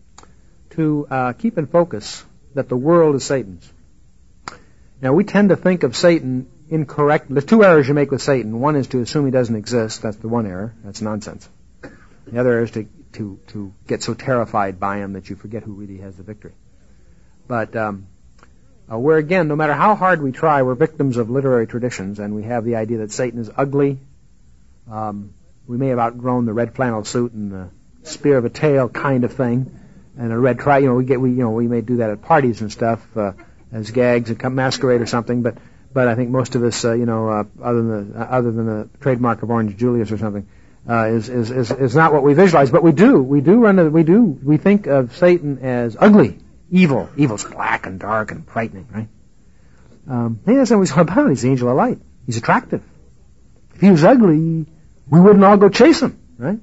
to uh, keep in focus that the world is Satan's. Now, we tend to think of Satan incorrect. There's two errors you make with Satan. One is to assume he doesn't exist. That's the one error. That's nonsense. The other is to, to, to get so terrified by him that you forget who really has the victory. But um, uh, we're, again, no matter how hard we try, we're victims of literary traditions, and we have the idea that Satan is ugly. Um, we may have outgrown the red flannel suit and the spear of a tail kind of thing, and a red tri. You know, we get we you know we may do that at parties and stuff uh, as gags and come masquerade or something. But but I think most of us, uh, you know, uh, other than the, uh, other than the trademark of Orange Julius or something, uh, is, is is is not what we visualize. But we do we do run to, we do we think of Satan as ugly. Evil. Evil's black and dark and frightening, right? Um, hey, that's not what he's all about. He's the angel of light. He's attractive. If he was ugly, we wouldn't all go chase him, right?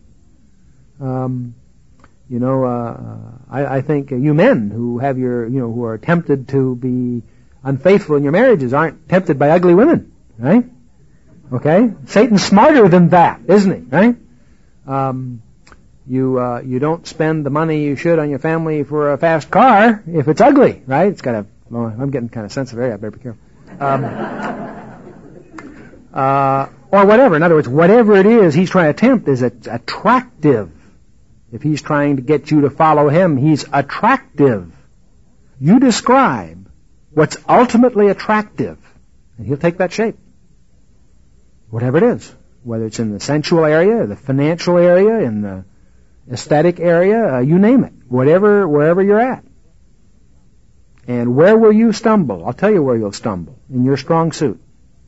Um, you know, uh, I, I think you men who have your, you know, who are tempted to be unfaithful in your marriages aren't tempted by ugly women, right? Okay? Satan's smarter than that, isn't he, right? Um, You uh, you don't spend the money you should on your family for a fast car if it's ugly, right? It's got a. Well, I'm getting kind of sensitive here. I better be careful. Um, uh, or whatever. In other words, whatever it is he's trying to tempt is attractive. If he's trying to get you to follow him, he's attractive. You describe what's ultimately attractive, and he'll take that shape. Whatever it is, whether it's in the sensual area, the financial area, in the aesthetic area, uh, you name it, whatever, wherever you're at. And where will you stumble? I'll tell you where you'll stumble. In your strong suit.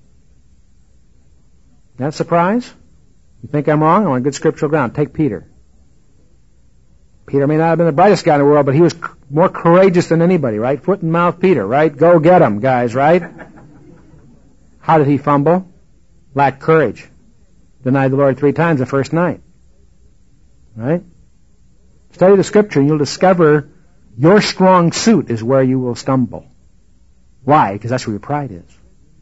That a surprise? You think I'm wrong? I'm on good scriptural ground. Take Peter. Peter may not have been the brightest guy in the world, but he was more courageous than anybody, right? Foot and mouth Peter, right? Go get him, guys, right? How did he fumble? Lacked courage. Denied the Lord three times the first night. Right? Study the scripture and you'll discover your strong suit is where you will stumble. Why? Because that's where your pride is.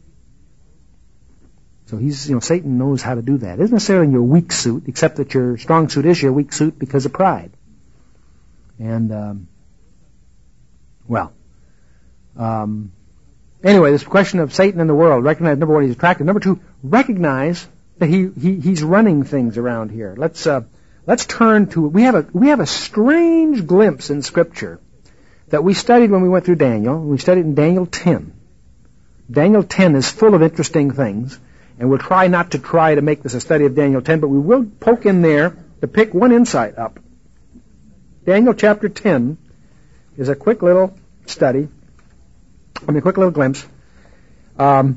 So he's, you know, Satan knows how to do that. It isn't necessarily in your weak suit, except that your strong suit is your weak suit because of pride. And, um, well, um, anyway, this question of Satan in the world, recognize, number one, he's attractive. Number two, recognize that he, he he's running things around here. Let's, uh, let's turn to, we have a, we have a strange glimpse in Scripture that we studied when we went through Daniel. We studied in Daniel ten. Daniel ten is full of interesting things. And we'll try not to try to make this a study of Daniel ten, but we will poke in there to pick one insight up. Daniel chapter ten is a quick little study, I mean a quick little glimpse. Um,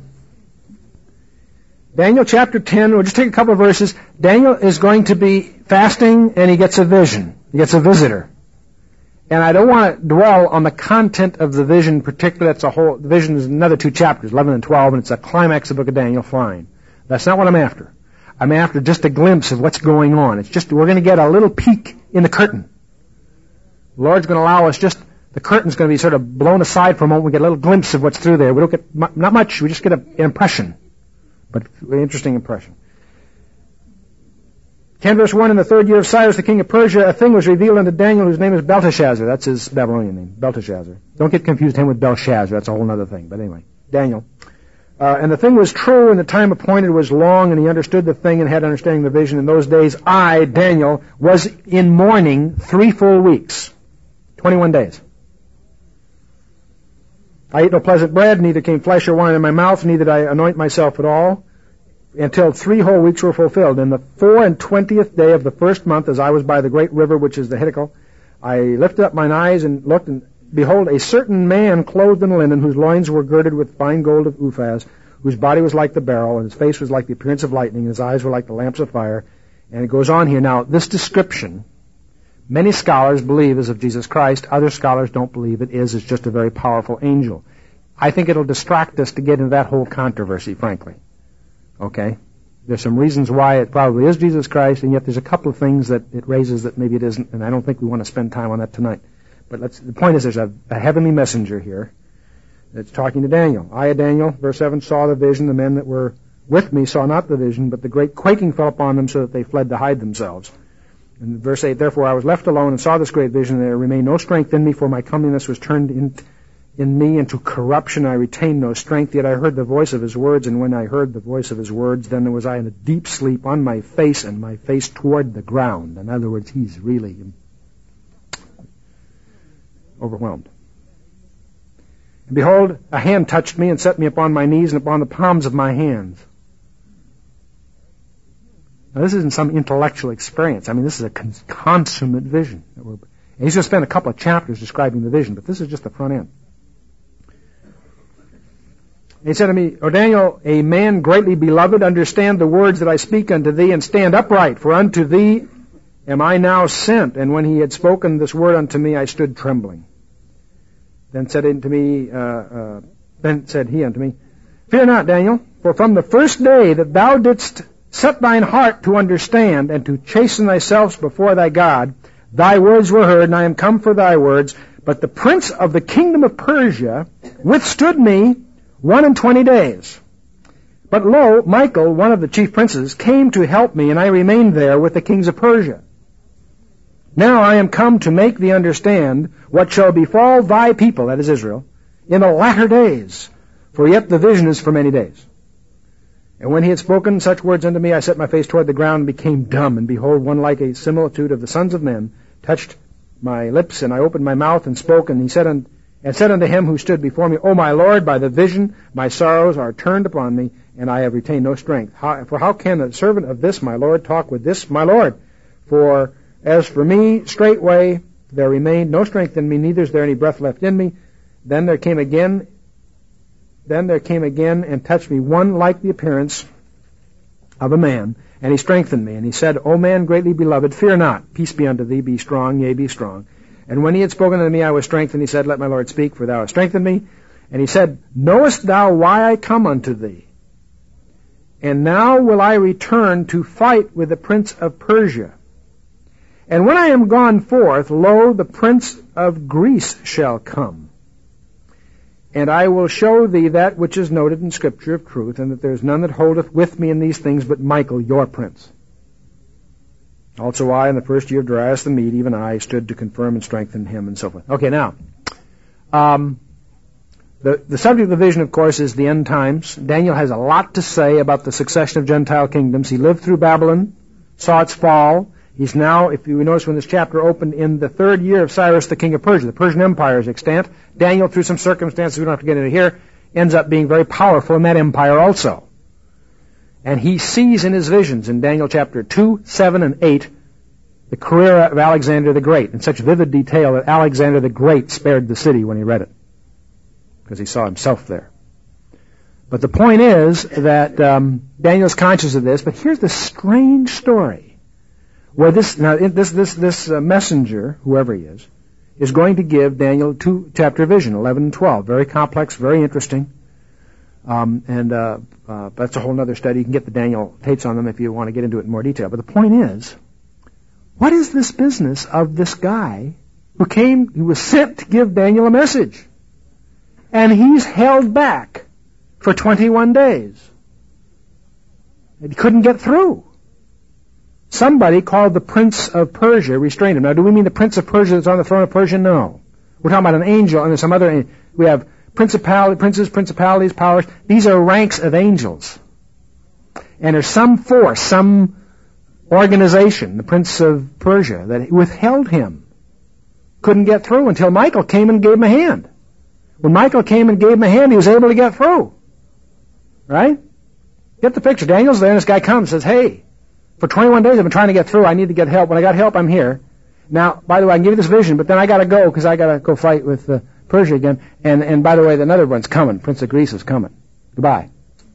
Daniel chapter ten, we'll just take a couple of verses. Daniel is going to be fasting and he gets a vision. He gets a visitor. And I don't want to dwell on the content of the vision particularly. That's a whole, the vision is another two chapters, eleven and twelve, and it's a climax of the book of Daniel, fine. That's not what I'm after. I'm after just a glimpse of what's going on. It's just, we're going to get a little peek in the curtain. The Lord's going to allow us just, the curtain's going to be sort of blown aside for a moment. We get a little glimpse of what's through there. We don't get, mu- not much, we just get an impression. But an interesting impression. ten verse one, in the third year of Cyrus, the king of Persia, a thing was revealed unto Daniel, whose name is Belteshazzar. That's his Babylonian name, Belteshazzar. Don't get confused him with Belshazzar. That's a whole other thing. But anyway, Daniel. Uh, and the thing was true, and the time appointed was long, and he understood the thing and had understanding of the vision. In those days, I, Daniel, was in mourning three full weeks. twenty-one days. I ate no pleasant bread, neither came flesh or wine in my mouth, neither did I anoint myself at all, until three whole weeks were fulfilled. In the four and twentieth day of the first month, as I was by the great river, which is the Hiddekel, I lifted up mine eyes and looked, and behold, a certain man clothed in linen, whose loins were girded with fine gold of Uphaz, whose body was like the beryl, and his face was like the appearance of lightning, and his eyes were like the lamps of fire. And it goes on here. Now, this description, many scholars believe is of Jesus Christ. Other scholars don't believe it is. It's just a very powerful angel. I think it'll distract us to get into that whole controversy, frankly. Okay? There's some reasons why it probably is Jesus Christ, and yet there's a couple of things that it raises that maybe it isn't, and I don't think we want to spend time on that tonight. But let's, the point is there's a, a heavenly messenger here that's talking to Daniel. I, Daniel, verse seven, saw the vision. The men that were with me saw not the vision, but the great quaking fell upon them so that they fled to hide themselves. And verse eight, therefore I was left alone and saw this great vision, and there remained no strength in me, for my comeliness was turned in, in me into corruption. I retained no strength, yet I heard the voice of his words, and when I heard the voice of his words, then was I in a deep sleep on my face, and my face toward the ground. In other words, he's really overwhelmed. And behold, a hand touched me and set me upon my knees and upon the palms of my hands. Now, this isn't some intellectual experience. I mean, this is a con- consummate vision. That we're, and he's going to spend a couple of chapters describing the vision, but this is just the front end. And he said to me, O Daniel, a man greatly beloved, understand the words that I speak unto thee, and stand upright, for unto thee am I now sent. And when he had spoken this word unto me, I stood trembling. Then said unto me, uh, uh, then said he unto me, Fear not, Daniel, for from the first day that thou didst set thine heart to understand and to chasten thyself before thy God, thy words were heard, and I am come for thy words. But the prince of the kingdom of Persia withstood me one and twenty days. But lo, Michael, one of the chief princes, came to help me, and I remained there with the kings of Persia. Now I am come to make thee understand what shall befall thy people, that is Israel, in the latter days, for yet the vision is for many days. And when he had spoken such words unto me, I set my face toward the ground and became dumb, and behold, one like a similitude of the sons of men touched my lips, and I opened my mouth and spoke, and he said, and, and said unto him who stood before me, O my Lord, by the vision my sorrows are turned upon me, and I have retained no strength. How, for how can the servant of this my Lord talk with this my Lord? For as for me, straightway there remained no strength in me, neither is there any breath left in me. Then there came again, then there came again and touched me one like the appearance of a man, and he strengthened me. And he said, O man greatly beloved, fear not. Peace be unto thee. Be strong, yea, be strong. And when he had spoken unto me, I was strengthened. He said, Let my Lord speak, for thou hast strengthened me. And he said, Knowest thou why I come unto thee? And now will I return to fight with the prince of Persia. And when I am gone forth, lo, the prince of Greece shall come. And I will show thee that which is noted in Scripture of truth, and that there is none that holdeth with me in these things but Michael, your prince. Also I, in the first year of Darius the Mede, even I, stood to confirm and strengthen him, and so forth. Okay, now, um, the, the subject of the vision, of course, is the end times. Daniel has a lot to say about the succession of Gentile kingdoms. He lived through Babylon, saw its fall. He's now, if you notice when this chapter opened, in the third year of Cyrus, the king of Persia. The Persian Empire is extant. Daniel, through some circumstances we don't have to get into here, ends up being very powerful in that empire also. And he sees in his visions, in Daniel chapter two, seven, and eight, the career of Alexander the Great in such vivid detail that Alexander the Great spared the city when he read it, because he saw himself there. But the point is that um, Daniel's conscious of this, but here's the strange story. Where this now this this this uh, messenger, whoever he is, is going to give Daniel a two chapter vision, eleven and twelve, very complex, very interesting, um, and uh, uh, that's a whole other study. You can get the Daniel tapes on them if you want to get into it in more detail. But the point is, what is this business of this guy who came, who was sent to give Daniel a message, and he's held back for twenty-one days, and he couldn't get through. Somebody called the Prince of Persia restrained him. Now, do we mean the Prince of Persia that's on the throne of Persia? No. We're talking about an angel, and there's some other, we have principalities, princes, principalities, powers. These are ranks of angels. And there's some force, some organization, the Prince of Persia, that withheld him. Couldn't get through until Michael came and gave him a hand. When Michael came and gave him a hand, he was able to get through. Right? Get the picture. Daniel's there, and this guy comes and says, hey, for twenty-one days I've been trying to get through. I need to get help. When I got help, I'm here. Now, by the way, I can give you this vision, but then I got to go because I got to go fight with uh, Persia again. And and by the way, another one's coming. Prince of Greece is coming. Goodbye.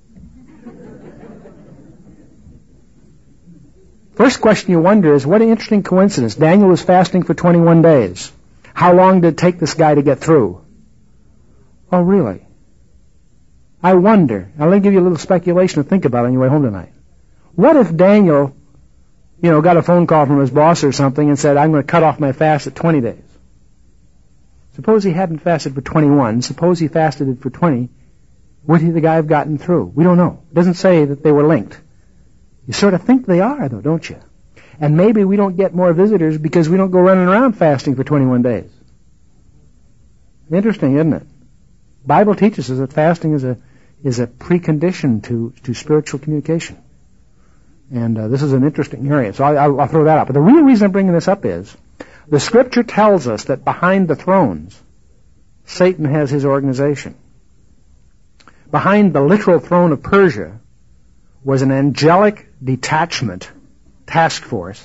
First question you wonder is, what an interesting coincidence. Daniel was fasting for twenty-one days. How long did it take this guy to get through? Oh, really? I wonder. I'll let me give you a little speculation to think about on your way home tonight. What if Daniel, you know, got a phone call from his boss or something and said, I'm going to cut off my fast at twenty days. Suppose he hadn't fasted for twenty-one. Suppose he fasted it for twenty. Would he, the guy, have gotten through? We don't know. It doesn't say that they were linked. You sort of think they are, though, don't you? And maybe we don't get more visitors because we don't go running around fasting for twenty-one days. Interesting, isn't it? The Bible teaches us that fasting is a is a precondition to, to spiritual communication. And uh, this is an interesting area, so I'll, I'll throw that out. But the real reason I'm bringing this up is the Scripture tells us that behind the thrones, Satan has his organization. Behind the literal throne of Persia was an angelic detachment, task force,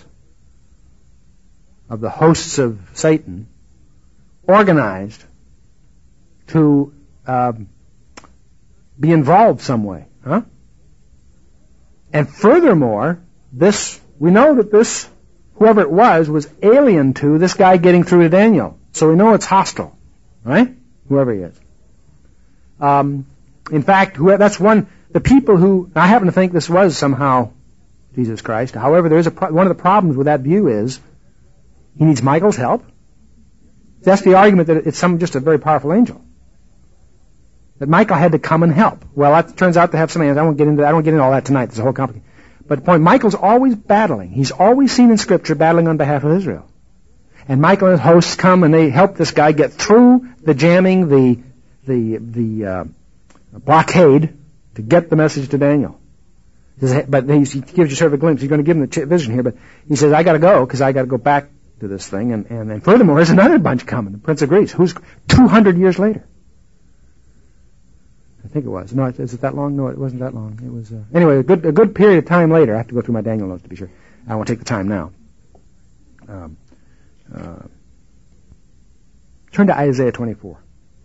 of the hosts of Satan, organized to uh, be involved some way. Huh? And furthermore, this, we know that this, whoever it was, was alien to this guy getting through to Daniel. So we know it's hostile, right? Whoever he is. Um, in fact, whoever, that's one, the people who, I happen to think this was somehow Jesus Christ. However, there is a, one of the problems with that view is, he needs Michael's help. That's the argument that it's some, just a very powerful angel. That Michael had to come and help. Well, that turns out to have some answers. I won't get into I won't get into all that tonight. There's a whole complicated. But the point, Michael's always battling. He's always seen in Scripture battling on behalf of Israel. And Michael and his hosts come and they help this guy get through the jamming, the the the uh, blockade to get the message to Daniel. But he gives you sort of a glimpse. He's going to give him the vision here, but he says, "I got to go because I got to go back to this thing. And, and, and furthermore, there's another bunch coming, the Prince of Greece, who's two hundred years later. I think it was. No, is it that long? No, it wasn't that long. It was, uh, anyway, a good, a good period of time later. I have to go through my Daniel notes to be sure. I won't take the time now. Um, uh, turn to Isaiah twenty-four.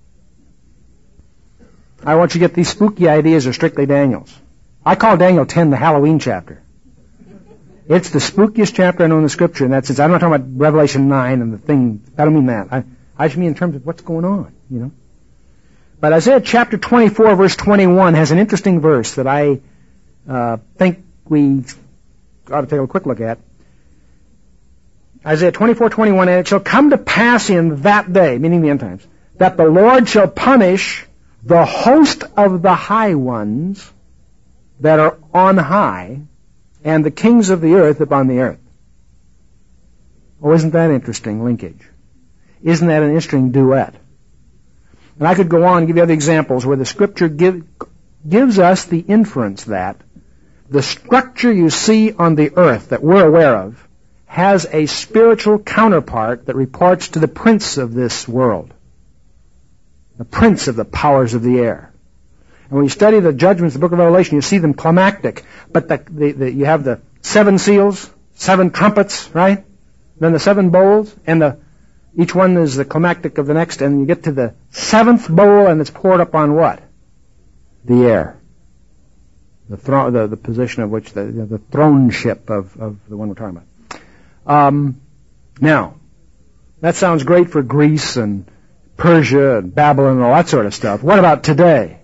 I want you to get these spooky ideas are strictly Daniel's. I call Daniel ten the Halloween chapter. It's the spookiest chapter I know in the Scripture, and that's, I'm not talking about Revelation nine and the thing, I don't mean that. I, I just mean in terms of what's going on, you know. But Isaiah chapter twenty-four, verse twenty-one has an interesting verse that I uh, think we ought to take a quick look at. Isaiah twenty-four, twenty-one, and it shall come to pass in that day, meaning the end times, that the Lord shall punish the host of the high ones that are on high, and the kings of the earth upon the earth. Oh, isn't that interesting linkage? Isn't that an interesting duet? And I could go on and give you other examples where the Scripture give, gives us the inference that the structure you see on the earth that we're aware of has a spiritual counterpart that reports to the prince of this world, the prince of the powers of the air. And when you study the judgments of the book of Revelation, you see them climactic. But the, the, the, you have the seven seals, seven trumpets, right? Then the seven bowls, and the each one is the climactic of the next, and you get to the seventh bowl, and it's poured up on what? The air. The, thro- the, the position of which, the, you know, the throneship of, of the one we're talking about. Um, now, that sounds great for Greece and Persia and Babylon and all that sort of stuff. What about today?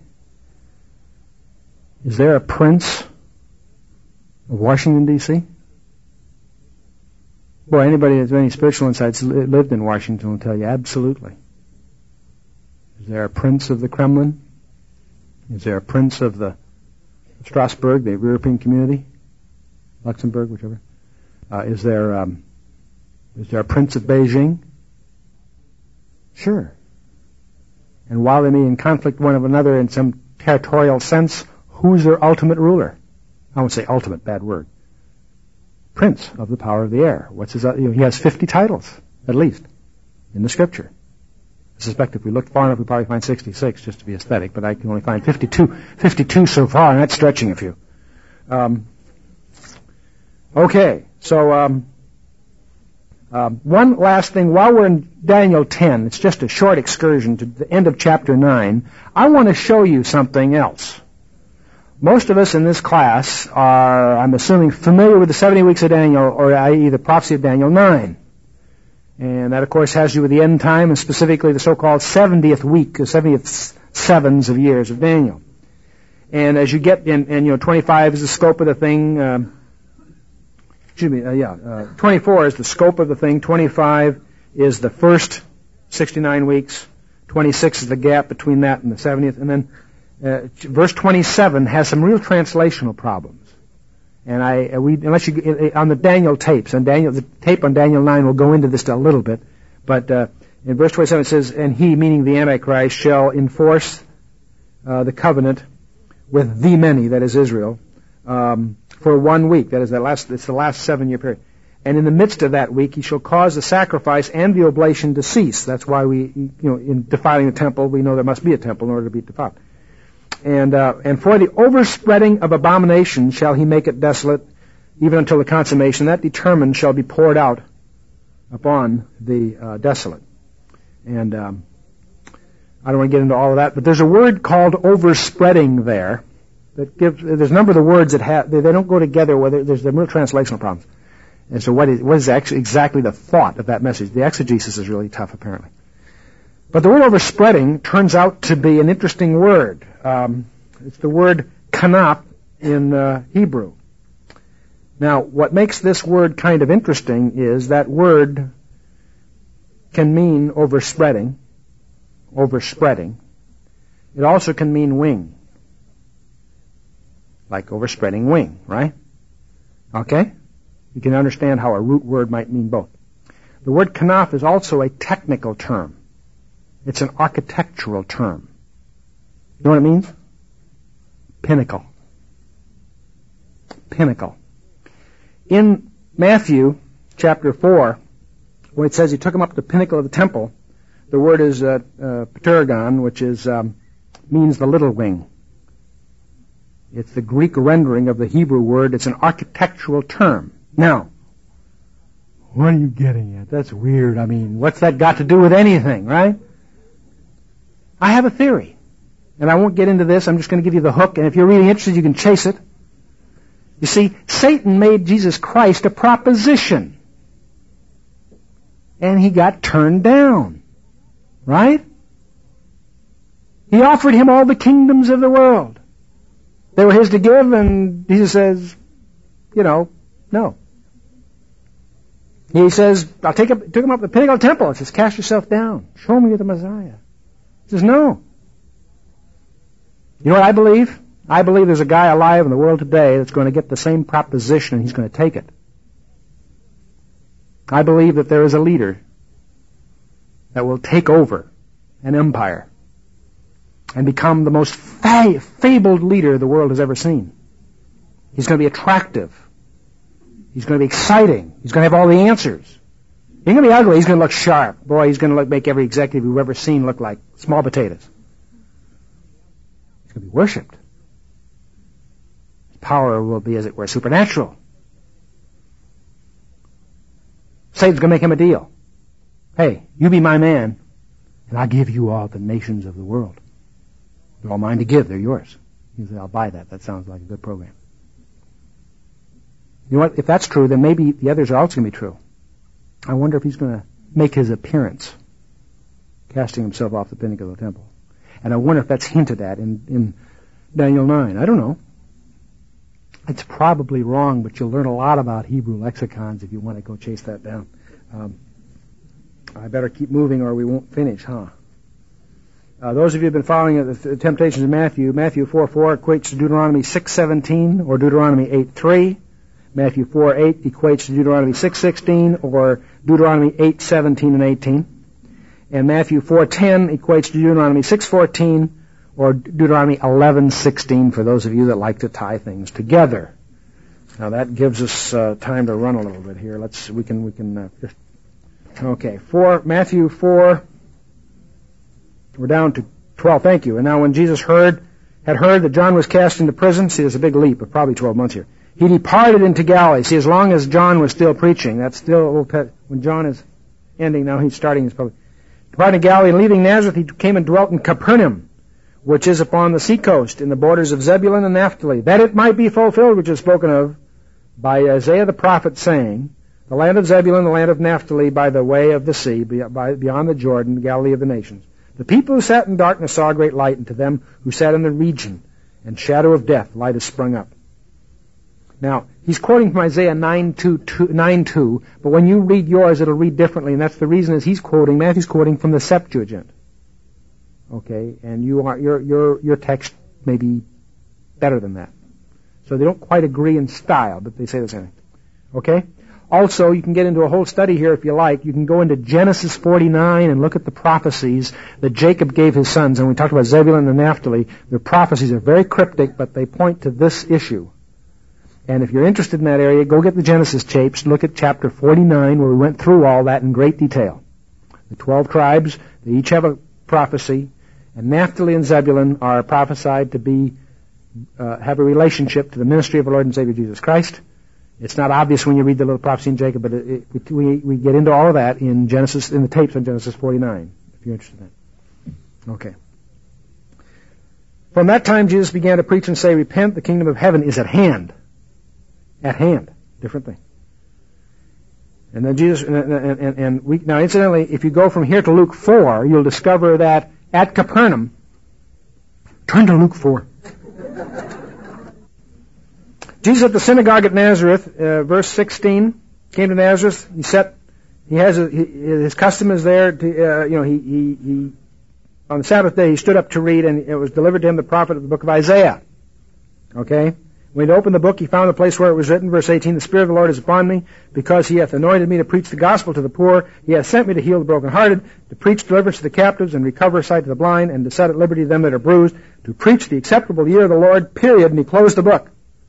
Is there a prince of Washington, D C? Boy, anybody that's any spiritual insights lived in Washington will tell you absolutely. Is there a prince of the Kremlin? Is there a prince of the Strasbourg, the European community? Luxembourg, whichever. Uh, is there um, is there a prince of Beijing? Sure. And while they may be in conflict one of another in some territorial sense, who's their ultimate ruler? I won't say ultimate, bad word. Prince of the power of the air. What's his? You know, he has fifty titles at least in the Scripture. I suspect if we looked far enough, we'd probably find sixty-six just to be aesthetic, but I can only find fifty-two, fifty-two so far, and that's stretching a few. Um, okay, so um, um, one last thing. While we're in Daniel ten, it's just a short excursion to the end of chapter nine. I want to show you something else. Most of us in this class are, I'm assuming, familiar with the seventy weeks of Daniel, or that is the prophecy of Daniel nine. And that, of course, has to do with the end time, and specifically the so-called seventieth week, the seventieth sevens of years of Daniel. And as you get in, and you know, twenty-five is the scope of the thing, um, excuse me, uh, yeah, uh, twenty-four is the scope of the thing, twenty-five is the first sixty-nine weeks, twenty-six is the gap between that and the seventieth, and then Uh, verse twenty-seven has some real translational problems, and I uh, we unless you uh, on the Daniel tapes and Daniel the tape on Daniel nine will go into this a little bit, but uh, in verse twenty-seven it says, "And he," meaning the Antichrist, "shall enforce uh, the covenant with the many," that is Israel, um, for one week. That is the last. It's the last seven-year period. And in the midst of that week, he shall cause the sacrifice and the oblation to cease. That's why we, you know, in defiling the temple, we know there must be a temple in order to be defiled. And uh, and for the overspreading of abomination shall he make it desolate, even until the consummation. That determined shall be poured out upon the uh, desolate. And um, I don't want to get into all of that, but there's a word called overspreading there that gives. There's a number of the words that have they, they don't go together. Whether there's some real translational problems. And so what is what is actually exactly the thought of that message? The exegesis is really tough, apparently. But the word overspreading turns out to be an interesting word. Um, it's the word kanaf in uh, Hebrew. Now, what makes this word kind of interesting is that word can mean overspreading, overspreading. It also can mean wing, like overspreading wing, right? Okay? You can understand how a root word might mean both. The word kanaf is also a technical term. It's an architectural term. You know what it means? Pinnacle. Pinnacle. In Matthew chapter four, when it says he took him up to the pinnacle of the temple, the word is uh, uh, ptergon, which is um, means the little wing. It's the Greek rendering of the Hebrew word. It's an architectural term. Now, what are you getting at? That's weird. I mean, what's that got to do with anything, right? I have a theory, and I won't get into this. I'm just going to give you the hook, and if you're really interested, you can chase it. You see, Satan made Jesus Christ a proposition, and he got turned down, right? He offered him all the kingdoms of the world. They were his to give, and Jesus says, you know, no. He says, I'll take him, took him up to the pinnacle temple. It says, cast yourself down. Show me you're the Messiah. He says, no. You know what I believe? I believe there's a guy alive in the world today that's going to get the same proposition, and he's going to take it. I believe that there is a leader that will take over an empire and become the most fa- fabled leader the world has ever seen. He's going to be attractive. He's going to be exciting. He's going to have all the answers. He's going to be ugly. He's going to look sharp. Boy, he's going to look, make every executive you've ever seen look like small potatoes. He's going to be worshipped. His power will be, as it were, supernatural. Satan's going to make him a deal. Hey, you be my man, and I'll give you all the nations of the world. They're all mine to give. They're yours. You say, I'll buy that. That sounds like a good program. You know what? If that's true, then maybe the others are also going to be true. I wonder if he's going to make his appearance, casting himself off the pinnacle of the temple. And I wonder if that's hinted at in, in Daniel nine. I don't know. It's probably wrong, but you'll learn a lot about Hebrew lexicons if you want to go chase that down. Um, I better keep moving or we won't finish, huh? Uh, those of you who have been following the, the temptations of Matthew, Matthew four four equates to Deuteronomy six seventeen or Deuteronomy eight three. Matthew four eight equates to Deuteronomy six sixteen or Deuteronomy eight seventeen and eighteen. And Matthew four ten equates to Deuteronomy six fourteen or Deuteronomy eleven sixteen for those of you that like to tie things together. Now that gives us uh, time to run a little bit here. Let's we can we can uh, just okay. Four Matthew four. We're down to twelve. Thank you. And now when Jesus heard had heard that John was cast into prison, see, there's a big leap of probably twelve months here. He departed into Galilee. See, as long as John was still preaching, that's still when John is ending. Now he's starting his public. Departing to Galilee and leaving Nazareth, he came and dwelt in Capernaum, which is upon the seacoast in the borders of Zebulun and Naphtali, that it might be fulfilled, which is spoken of by Isaiah the prophet, saying, the land of Zebulun, the land of Naphtali, by the way of the sea, beyond the Jordan, the Galilee of the nations. The people who sat in darkness saw a great light, and to them who sat in the region and shadow of death, light has sprung up. Now, he's quoting from Isaiah nine two, but when you read yours, it'll read differently, and that's the reason is he's quoting, Matthew's quoting from the Septuagint. Okay, and you are, your, your, your text may be better than that. So they don't quite agree in style, but they say the same thing. Okay? Also, you can get into a whole study here if you like. You can go into Genesis forty-nine and look at the prophecies that Jacob gave his sons. And we talked about Zebulun and Naphtali. The prophecies are very cryptic, but they point to this issue. And if you're interested in that area, go get the Genesis tapes. Look at chapter forty-nine, where we went through all that in great detail. The twelve tribes, they each have a prophecy. And Naphtali and Zebulun are prophesied to be uh, have a relationship to the ministry of our Lord and Savior Jesus Christ. It's not obvious when you read the little prophecy in Jacob, but it, it, we, we get into all of that in Genesis, in the tapes on Genesis forty-nine, if you're interested in that. Okay. From that time, Jesus began to preach and say, repent, the kingdom of heaven is at hand. At hand. Different thing. And then Jesus, and, and, and, and we, now incidentally, if you go from here to Luke four, you'll discover that at Capernaum, turn to Luke four. Jesus at the synagogue at Nazareth, uh, verse sixteen, came to Nazareth. He set, he has a, he, his custom is there to, uh, you know, he, he, he, on the Sabbath day he stood up to read, and it was delivered to him the prophet of the book of Isaiah. Okay? When he opened the book, he found the place where it was written, verse eighteen, the Spirit of the Lord is upon me, because he hath anointed me to preach the gospel to the poor. He hath sent me to heal the brokenhearted, to preach deliverance to the captives, and recover sight to the blind, and to set at liberty them that are bruised, to preach the acceptable year of the Lord, period. And he closed the book.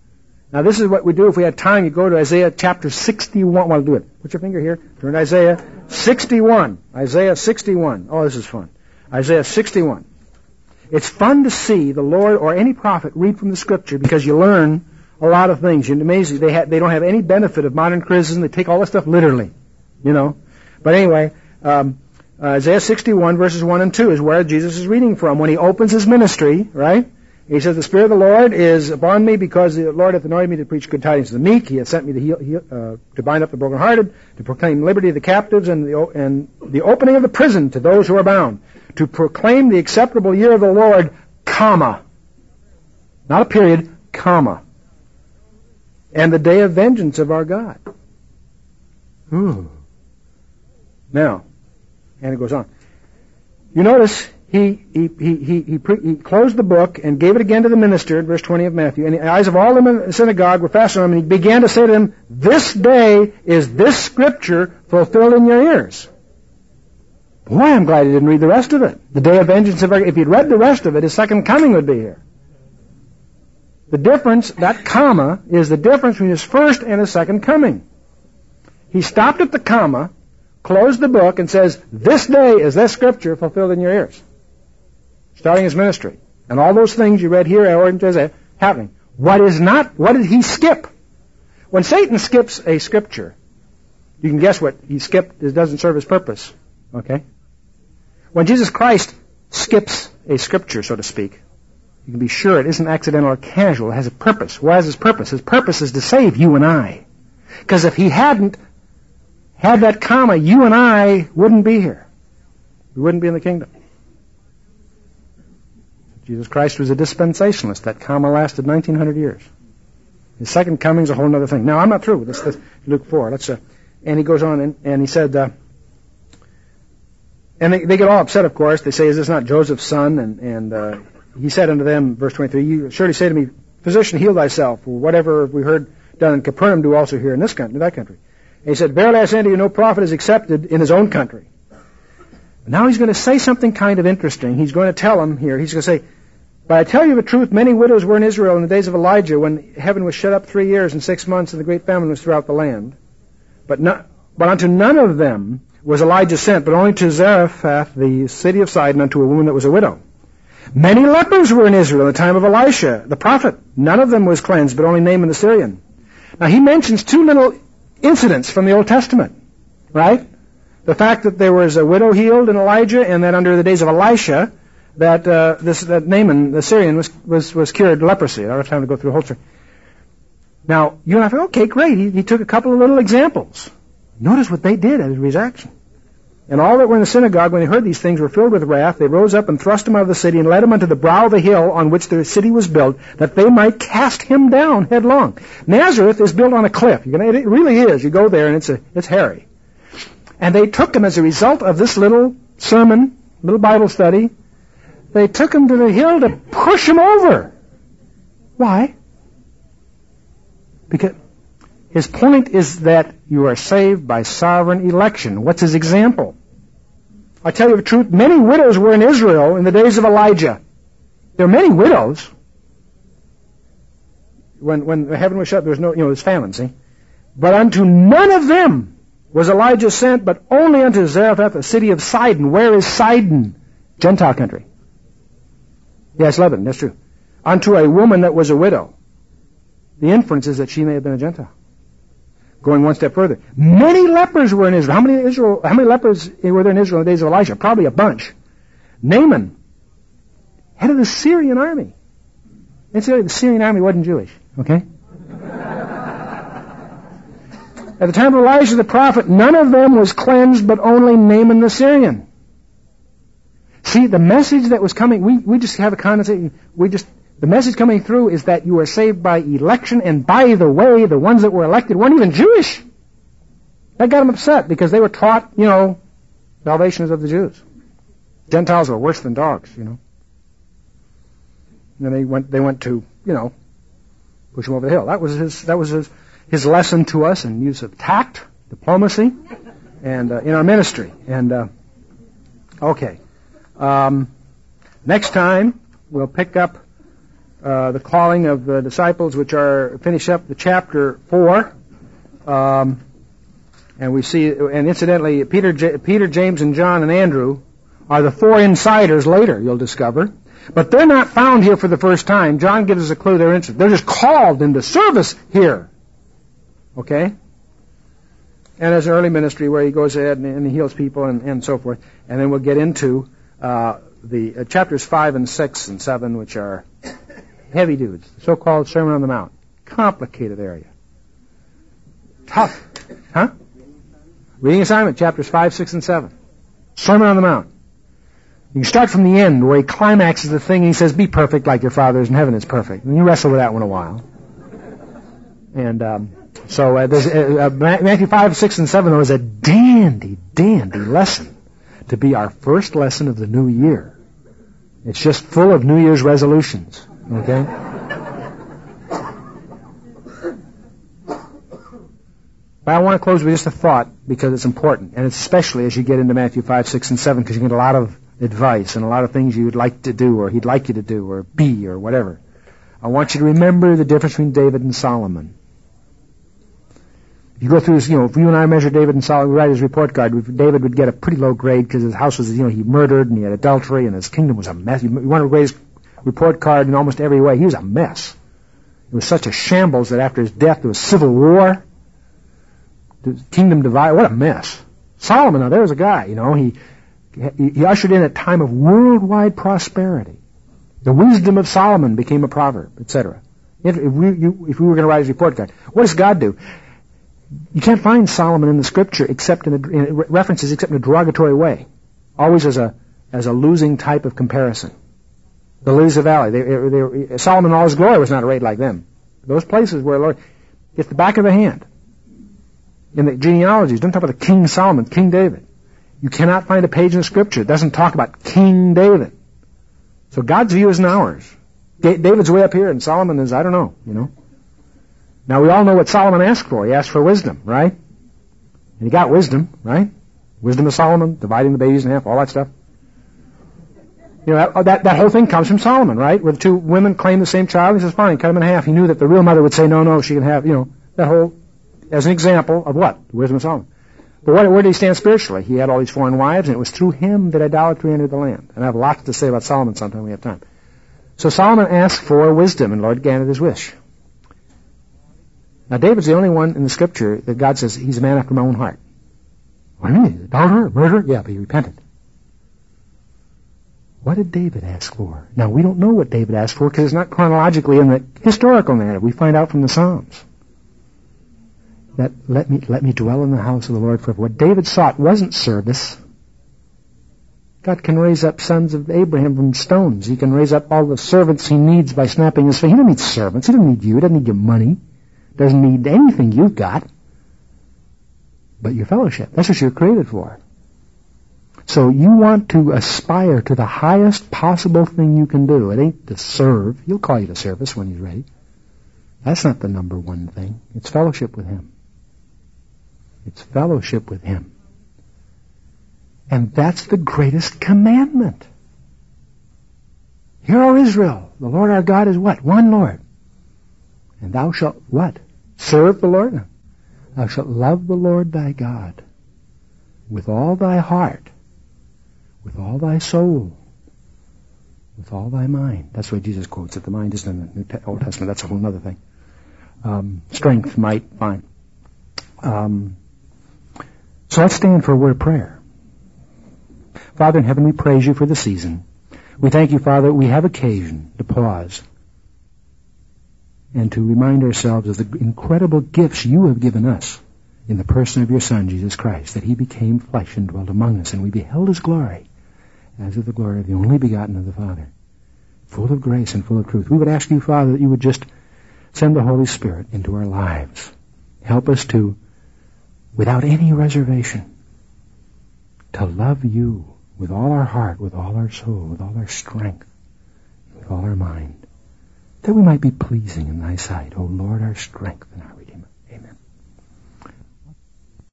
Now this is what we do if we had time. You go to Isaiah chapter sixty-one. Well, do it. Put your finger here. Turn to Isaiah sixty-one. Isaiah sixty-one. Oh, this is fun. Isaiah sixty-one. It's fun to see the Lord or any prophet read from the Scripture because you learn a lot of things. You're amazing. They, ha- they don't have any benefit of modern criticism. They take all this stuff literally, you know. But anyway, um, uh, Isaiah sixty-one verses one and two is where Jesus is reading from when he opens his ministry, right? He says, the Spirit of the Lord is upon me because the Lord hath anointed me to preach good tidings to the meek. He hath sent me to heal, heal uh, to bind up the brokenhearted, to proclaim liberty to the captives, and the, and the opening of the prison to those who are bound, to proclaim the acceptable year of the Lord, comma. Not a period, comma. And the day of vengeance of our God. Ooh. Now, and it goes on. You notice he he he he he, pre- he closed the book and gave it again to the minister, in verse twenty of Matthew. And the eyes of all them in the synagogue were fastened on him, and he began to say to them, "This day is this scripture fulfilled in your ears." Boy, I'm glad he didn't read the rest of it. The day of vengeance of our God. If he'd read the rest of it, his second coming would be here. The difference, that comma, is the difference between his first and his second coming. He stopped at the comma, closed the book, and says, "This day is this scripture fulfilled in your ears." Starting his ministry. And all those things you read here are happening. What is not, what did he skip? When Satan skips a scripture, you can guess what he skipped. It doesn't serve his purpose. Okay? When Jesus Christ skips a scripture, so to speak, you can be sure it isn't accidental or casual. It has a purpose. What is his purpose? His purpose is to save you and I. Because if he hadn't had that comma, you and I wouldn't be here. We wouldn't be in the kingdom. Jesus Christ was a dispensationalist. That comma lasted nineteen hundred years. His second coming is a whole other thing. Now, I'm not through with this. this Luke four. Let's, uh, and he goes on and, and he said, uh, and they, they get all upset, of course. They say, "Is this not Joseph's son?" And, and uh, he said unto them, verse twenty-three, "You surely say to me, Physician, heal thyself. For whatever we heard done in Capernaum, do also here in this country, in that country." And he said, "Verily I say unto you, no prophet is accepted in his own country." Now he's going to say something kind of interesting. He's going to tell them here, he's going to say, "But I tell you the truth, many widows were in Israel in the days of Elijah, when heaven was shut up three years and six months, and the great famine was throughout the land. But not, but unto none of them was Elijah sent, but only to Zarephath, the city of Sidon, unto a woman that was a widow. Many lepers were in Israel in the time of Elisha, the prophet. None of them was cleansed, but only Naaman the Syrian." Now he mentions two little incidents from the Old Testament, right? The fact that there was a widow healed in Elijah, and that under the days of Elisha, that uh, this that Naaman the Syrian was was was cured of leprosy. I don't have time to go through the whole story. Now you and I think, okay, great. He, he took a couple of little examples. Notice what they did as his action. "And all that were in the synagogue, when they heard these things, were filled with wrath. They rose up and thrust him out of the city, and led him unto the brow of the hill on which the city was built, that they might cast him down headlong." Nazareth is built on a cliff. You're gonna, it really is. You go there, and it's a, it's hairy. And they took him as a result of this little sermon, little Bible study. They took him to the hill to push him over. Why? Because his point is that you are saved by sovereign election. What's his example? "I tell you the truth, many widows were in Israel in the days of Elijah." There are many widows. When when the heaven was shut, there was no, you know, there's famine, see? "But unto none of them was Elijah sent, but only unto Zarephath, the city of Sidon." Where is Sidon? Gentile country. Yes, Lebanon, that's true. "Unto a woman that was a widow." The inference is that she may have been a Gentile. Going one step further, many lepers were in Israel. How many Israel? How many lepers were there in Israel in the days of Elijah? Probably a bunch. Naaman, head of the Syrian army. Incidentally, the Syrian army wasn't Jewish. Okay. "At the time of Elijah the prophet, none of them was cleansed, but only Naaman the Syrian." See, the message that was coming, we, we just have a condensation, we just, the message coming through is that you are saved by election, and by the way, the ones that were elected weren't even Jewish. That got them upset, because they were taught, you know, salvation is of the Jews. Gentiles are worse than dogs, you know. And then they went, they went to, you know, push him over the hill. That was his, that was his, his lesson to us in use of tact, diplomacy, and uh, in our ministry. And, uh, okay. Um, next time, we'll pick up uh, the calling of the disciples, which are, finish up the chapter four. Um, and we see, and incidentally, Peter, J- Peter, James, and John, and Andrew are the four insiders later, you'll discover. But they're not found here for the first time. John gives us a clue they're interested. They're just called into service here. Okay? And there's an early ministry where he goes ahead and, and he heals people and, and so forth. And then we'll get into uh, the uh, chapters five and six and seven, which are heavy dudes. The so-called Sermon on the Mount. Complicated area. Tough. Huh? Reading assignment, chapters five, six, and seven. Sermon on the Mount. You can start from the end where he climaxes the thing and he says, be perfect like your Father is in heaven is perfect. And you wrestle with that one a while. And um, so uh, there's, uh, uh, Matthew five, six, and seven was a dandy, dandy lesson to be our first lesson of the new year. It's just full of New Year's resolutions. Okay? But I want to close with just a thought because it's important, and it's especially as you get into Matthew five, six, and seven, because you get a lot of advice and a lot of things you'd like to do or he'd like you to do or be or whatever. I want you to remember the difference between David and Solomon. If you go through this, you know, if you and I measure David and Solomon, we write his report card, David would get a pretty low grade because his house was, you know, he murdered and he had adultery and his kingdom was a mess. You want to raise report card in almost every way. He was a mess. It was such a shambles that after his death there was civil war. The kingdom divided. What a mess. Solomon, now there's a guy, you know, he He ushered in a time of worldwide prosperity. The wisdom of Solomon became a proverb, et cetera. If, if, we, you, if we were going to write his report card, what does God do? You can't find Solomon in the Scripture except in, a, in references except in a derogatory way, always as a as a losing type of comparison. The lilies of the valley. They, they, they, Solomon, in all his glory, was not arrayed like them. Those places where Lord, it's the back of the hand. In the genealogies, don't talk about the King Solomon, King David. You cannot find a page in the Scripture that doesn't talk about King David. So God's view isn't ours. David's way up here and Solomon is, I don't know, you know. Now we all know what Solomon asked for. He asked for wisdom, right? And he got wisdom, right? Wisdom of Solomon, dividing the babies in half, all that stuff. You know, that, that, that whole thing comes from Solomon, right? Where the two women claim the same child. He says, fine, cut them in half. He knew that the real mother would say, no, no, she can have, you know, that whole, as an example of what? The wisdom of Solomon. But what, where did he stand spiritually? He had all these foreign wives, and it was through him that idolatry entered the land. And I have lots to say about Solomon sometime we have time. So Solomon asked for wisdom, and Lord granted his wish. Now David's the only one in the Scripture that God says, he's a man after my own heart. What do you mean? Adulterer? Murderer? Yeah, but he repented. What did David ask for? Now, we don't know what David asked for because it's not chronologically in the historical narrative. We find out from the Psalms. That let me let me dwell in the house of the Lord forever. What David sought wasn't service. God can raise up sons of Abraham from stones. He can raise up all the servants he needs by snapping his fingers. He doesn't need servants. He doesn't need you. He doesn't need your money. He doesn't need anything you've got. But your fellowship. That's what you're created for. So you want to aspire to the highest possible thing you can do. It ain't to serve. He'll call you to service when he's ready. That's not the number one thing. It's fellowship with him. It's fellowship with him. And that's the greatest commandment. Hear, O Israel, the Lord our God is what? One Lord. And thou shalt what? Serve the Lord? Thou shalt love the Lord thy God with all thy heart, with all thy soul, with all thy mind. That's why Jesus quotes it. The mind isn't in the New Te- Old Testament. That's a whole other thing. Um, strength, might, fine. Um, so let's stand for a word of prayer. Father in heaven, we praise you for the season. We thank you, Father, that we have occasion to pause and to remind ourselves of the incredible gifts you have given us in the person of your Son, Jesus Christ, that he became flesh and dwelt among us, and we beheld his glory as of the glory of the only begotten of the Father, full of grace and full of truth. We would ask you, Father, that you would just send the Holy Spirit into our lives. Help us to, without any reservation, to love you with all our heart, with all our soul, with all our strength, with all our mind, that we might be pleasing in thy sight, O Lord, our strength and our